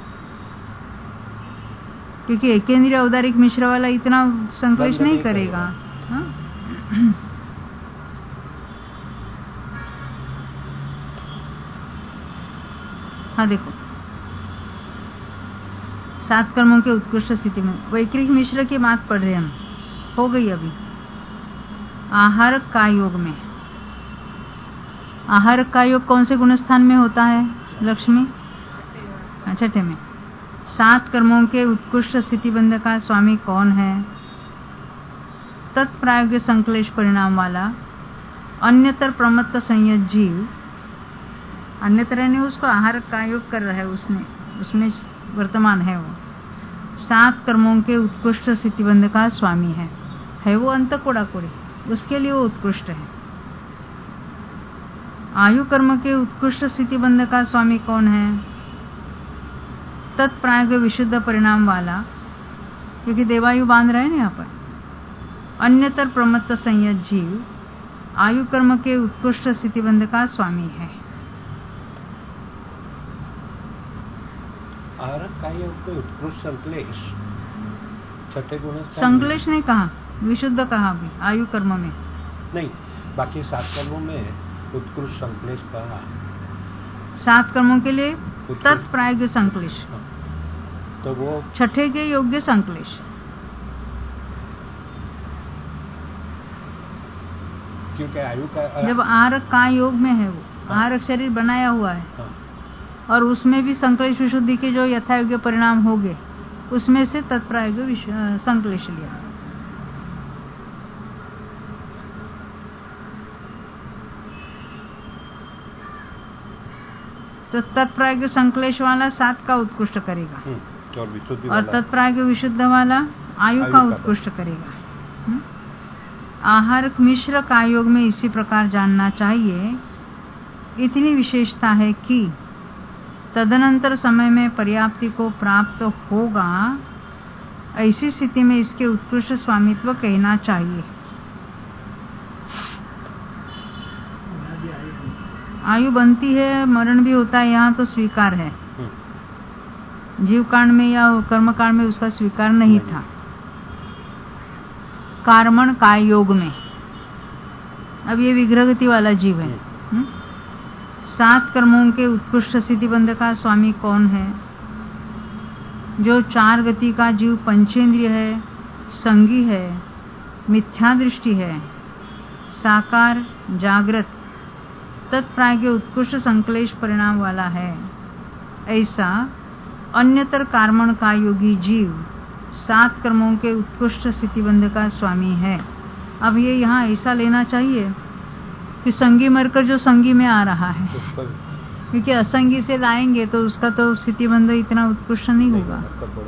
क्योंकि एकेंद्रीय औदारिक मिश्र वाला इतना संकलेश नहीं करेगा। हाँ? हाँ देखो, सात कर्मों के उत्कृष्ट स्थिति में वैक्रिक मिश्र की बात पढ़ रहे हम, हो गई अभी। आहार का योग में, आहार का योग कौन से गुणस्थान में होता है? लक्ष्मी, छठे में। सात कर्मों के उत्कृष्ट स्थितिबंध का स्वामी कौन है? तत्प्रायोग्य संक्लेश परिणाम वाला अन्यतर प्रमत्त संयत जीव, अन्यतर यानी उसको आहार का योग कर रहा है, उसने उसमें वर्तमान है, वो सात कर्मों के उत्कृष्ट स्थितिबंध का स्वामी है है वो अंत कोड़ा कोड़ी, उसके लिए वो उत्कृष्ट है। आयु कर्म के उत्कृष्ट स्थितिबंध का स्वामी कौन है? तत्प्रायोग्य विशुद्ध परिणाम वाला, क्योंकि देवायु बांध रहे हैं ना यहाँ पर, अन्यतर प्रमत्त संयत जीव आयु कर्म के उत्कृष्ट स्थितिबंध का स्वामी है। उत्कृष्ट संक्लेश छठे गुण संक्लेश नहीं कहा, विशुद्ध कहा भी आयु कर्म में नहीं, बाकी सात कर्मों में उत्कृष्ट संक्लेश कहा। सात कर्मों के लिए तत्प्रायोग्य संक्लेश, तो वो छठे के योग्य संक्लेश। क्योंकि आयु का जब आहारक का योग में है, वो आहारक शरीर बनाया हुआ है, हाँ। और उसमें भी संक्लेश विशुद्धि के जो यथायोग्य परिणाम हो गए, उसमें से तत्प्रायोग्य संक्लेश लिया। तो तत्प्रायोग्य संक्लेश वाला सात का उत्कृष्ट करेगा, और तत्प्रायोग्य विशुद्ध वाला आयु का उत्कृष्ट करेगा। हुँ? आहारक मिश्र का योग में इसी प्रकार जानना चाहिए। इतनी विशेषता है कि तदनंतर समय में पर्याप्ति को प्राप्त होगा, ऐसी स्थिति में इसके उत्कृष्ट स्वामित्व कहना चाहिए। आयु बनती है, मरण भी होता है, यहाँ तो स्वीकार है। जीव कांड में या कर्म कांड में उसका स्वीकार नहीं था। कार्मण काय योग में अब ये विग्रहगति वाला जीव है। हुँ? सात कर्मों के उत्कृष्ट स्थितिबंध का स्वामी कौन है? जो चार गति का जीव पंचेंद्रिय है, संगी है, मिथ्या दृष्टि है, साकार जागृत तत्प्रायोग्य उत्कृष्ट संक्लेश परिणाम वाला है, ऐसा अन्यतर कार्मण का योगी जीव सात कर्मों के उत्कृष्ट स्थितिबंध का स्वामी है। अब ये यहाँ ऐसा लेना चाहिए कि संगी मरकर जो संगी में आ रहा है, क्योंकि असंगी से लाएंगे तो उसका तो स्थितिबंध इतना उत्कृष्ट नहीं होगा।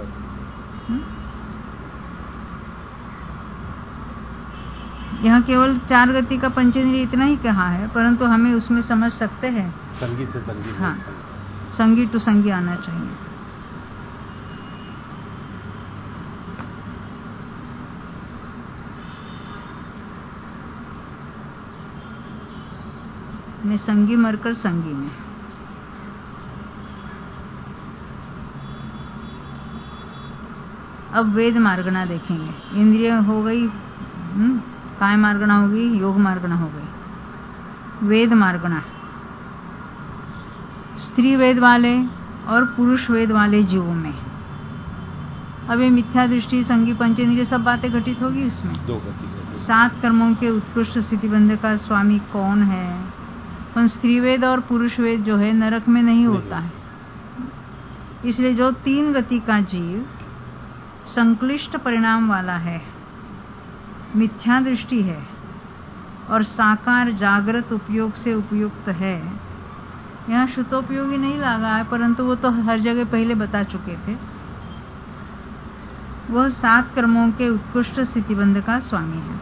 यहाँ केवल चार गति का पंचेंद्रिय इतना ही कहा है, परंतु हमें उसमें समझ सकते हैं संगी से संगी, हाँ, संगी टू संगी आना चाहिए। में संगी मरकर संगी में। अब वेद मार्गना देखेंगे। इंद्रिय हो गई, काय मार्गना हो गई, योग मार्गना हो गई। वेद मार्गना स्त्री वेद वाले और पुरुष वेद वाले जीवों में। अब ये मिथ्या दृष्टि, संगी, पंचेंद्रिय सब बातें घटित होगी इसमें। दो गति। सात कर्मों के उत्कृष्ट स्थितिबंध का स्वामी कौन है? पर स्त्री वेद और पुरुष वेद जो है नरक में नहीं होता है। इसलिए जो तीन गति का जीव संक्लिष्ट परिणाम वाला है, मिथ्या दृष्टि है और साकार जागृत उपयोग से उपयुक्त है, यहाँ श्रुतोपयोगी नहीं लगा है, परंतु वो तो हर जगह पहले बता चुके थे, वह सात कर्मों के उत्कृष्ट स्थितिबंध का स्वामी है।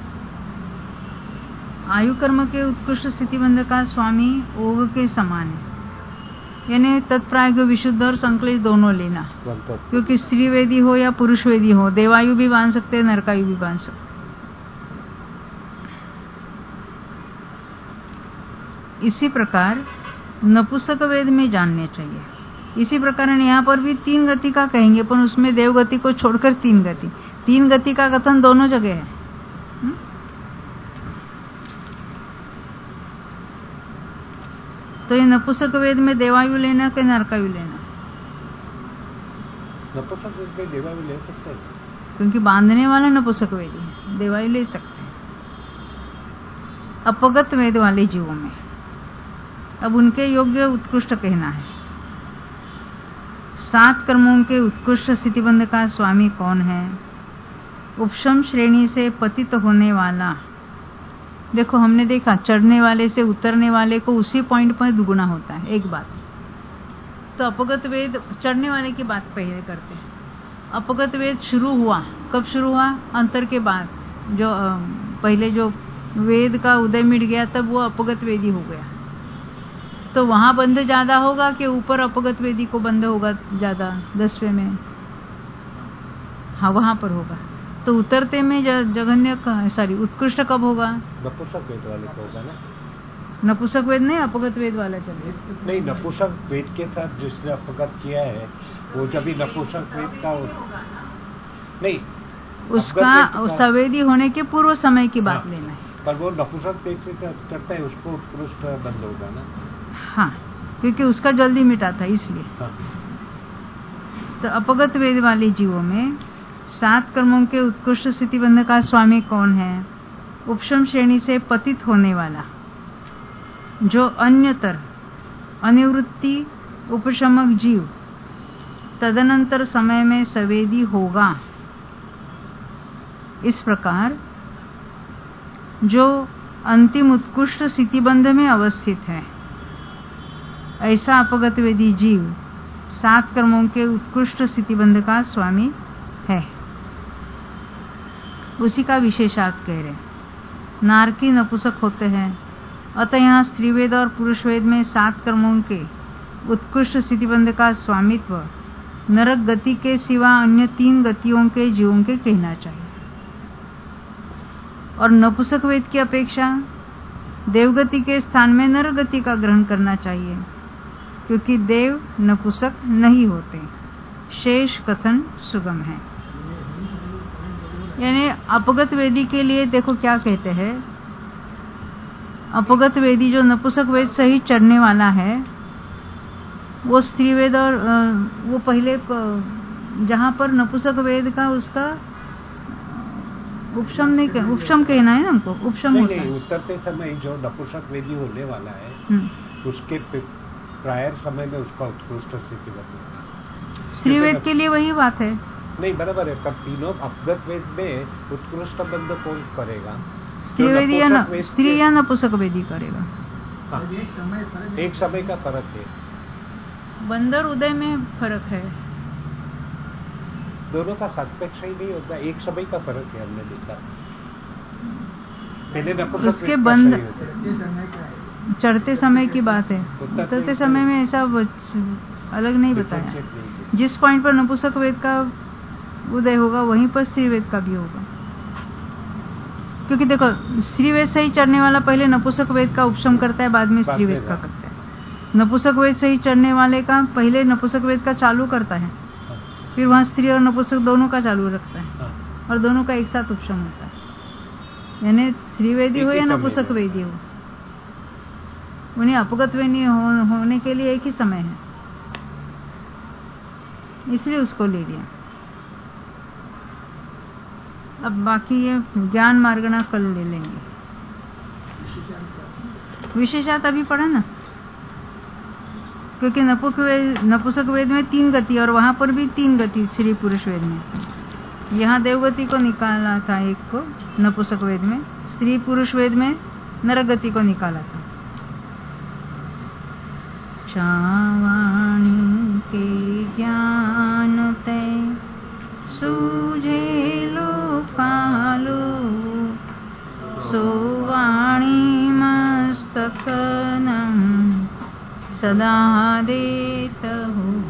आयु कर्म के उत्कृष्ट स्थितिबंध का स्वामी ओग के समान है, यानी तत्प्रायोग्य विशुद्ध और संक्लेश दोनों लेना, क्योंकि स्त्री वेदी हो या पुरुष वेदी हो, देवायु भी बांध सकते हैं, नरकायु भी बांध सकते। इसी प्रकार नपुंसक वेद में जानने चाहिए। इसी प्रकार यहाँ पर भी तीन गति का कहेंगे, पर उसमें देवगति को छोड़कर तीन गति तीन गति का कथन दोनों जगह है। हुँ? तो ये नपुंसक वेद में देवायु लेना कि नरकायु लेना? नपुंसक वेद में देवायु ले सकते हैं, क्योंकि बांधने वाला नपुंसक वेदी है, देवायु ले सकते हैं। अपगत वेद वाले जीवों में अब उनके योग्य उत्कृष्ट कहना है। सात कर्मों के उत्कृष्ट स्थितिबंध का स्वामी कौन है? उपशम श्रेणी से पतित होने वाला। देखो हमने देखा चढ़ने वाले से उतरने वाले को उसी पॉइंट पर दुगुना होता है। एक बात तो अपगत वेद चढ़ने वाले की बात पहले करते हैं। अपगत वेद शुरू हुआ कब शुरू हुआ? अंतर के बाद। जो पहले जो वेद का उदय मिट गया तब वो अपगत वेदी हो गया। तो वहां बंध ज्यादा होगा कि ऊपर अपगत वेदी को बंध होगा ज्यादा दसवें में? हाँ वहां पर होगा। तो उतरते में जघन्य सॉरी उत्कृष्ट कब होगा? नपुंसक वेद वाले को होगा ना। नपुंसक वेद नहीं अपगत वेद वाला चले। नहीं नपुंसक वेद के साथ जिसने अपगत किया है वो जब भी नपुंसक वेद का हो... नहीं उसका सवेदी होने के पूर्व समय की बात हाँ, लेना है। पर वो नपुंसक वेद से करता है उसको उत्कृष्ट बंद होगा ना। हाँ क्योंकि उसका जल्दी मिटा था इसलिए हाँ। तो अपगत वेद वाले जीवों में सात कर्मों के उत्कृष्ट स्थितिबंध का स्वामी कौन है? उपशम श्रेणी से पतित होने वाला जो अन्यतर अनिवृत्ति उपशमक जीव तदनंतर समय में सवेदी होगा। इस प्रकार जो अंतिम उत्कृष्ट स्थितिबंध में अवस्थित है ऐसा अपगत वेदी जीव सात कर्मों के उत्कृष्ट स्थितिबंध का स्वामी है। उसी का विशेषार्थ कह रहे। नारकी नपुंसक होते हैं अतः यहाँ स्त्रीवेद और पुरुष वेद में सात कर्मों के उत्कृष्ट स्थितिबंध का स्वामित्व नरक गति के सिवा अन्य तीन गतियों के जीवों के कहना चाहिए। और नपुंसक वेद की अपेक्षा देवगति के स्थान में नरगति का ग्रहण करना चाहिए क्योंकि देव नपुंसक नहीं होते। शेष कथन सुगम है। यानी अपगत वेदी के लिए देखो क्या कहते हैं। अपगत वेदी जो नपुंसक वेद से ही चढ़ने वाला है वो स्त्री वेद और वो पहले जहां पर नपुंसक वेद का उसका उपशम नहीं कह, उपशम कहना है ना हमको। उपशम नहीं, होता नहीं, है उतरते समय जो नपुंसक वेदी होने वाला है उसके प्रायर समय में उसका उत्कृष्ट स्थिति बनेगा। स्त्री वेद के लिए वही बात है। नहीं बराबर है पर तीनों अपगत वेद में उत्कृष्ट बंध कौन करेगा? स्त्री वेदी या न, स्त्री या नपुंसक वेदी करेगा। हाँ, एक समय का फर्क है। बंदर उदय में फर्क है। दोनों का सापेक्ष ही नहीं होता। एक समय का फर्क है हमने देखा। पहले नपुंसक उसके बंद चढ़ते समय की बात है। उतरते समय में ऐसा अलग नहीं बताया। जिस पॉइंट पर नपुंसक वेद का उदय होगा वहीं पर स्त्री वेद का भी होगा। क्योंकि देखो स्त्री वेद से ही चढ़ने वाला पहले नपुंसक वेद का उपशम करता है बाद में स्त्री वेद का करता है। नपुंसक वेद से ही चढ़ने वाले का पहले नपुंसक वेद का चालू करता है फिर वहां स्त्री और नपुंसक दोनों का चालू रखता है और दोनों का एक साथ उपशम होता है। यानी स्त्री वेदी हो या नपुंसक वेदी हो उन्हें अपगत वेदी हो, होने के लिए एक ही समय है इसलिए उसको ले लिया। अब बाकी ये ज्ञान मार्गना कल ले लेंगे। विशेषात अभी पढ़ा ना क्योंकि नपुंसक वेद में तीन गति और वहां पर भी तीन गति श्री पुरुष वेद में। यहाँ देवगति को निकाला था एक को नपुंसक वेद में, स्त्री पुरुष वेद में नरगति को निकाला था। चावाणी के ज्ञान ते सूझे लोकालो सोवाणी मस्तकनम सदा देत हो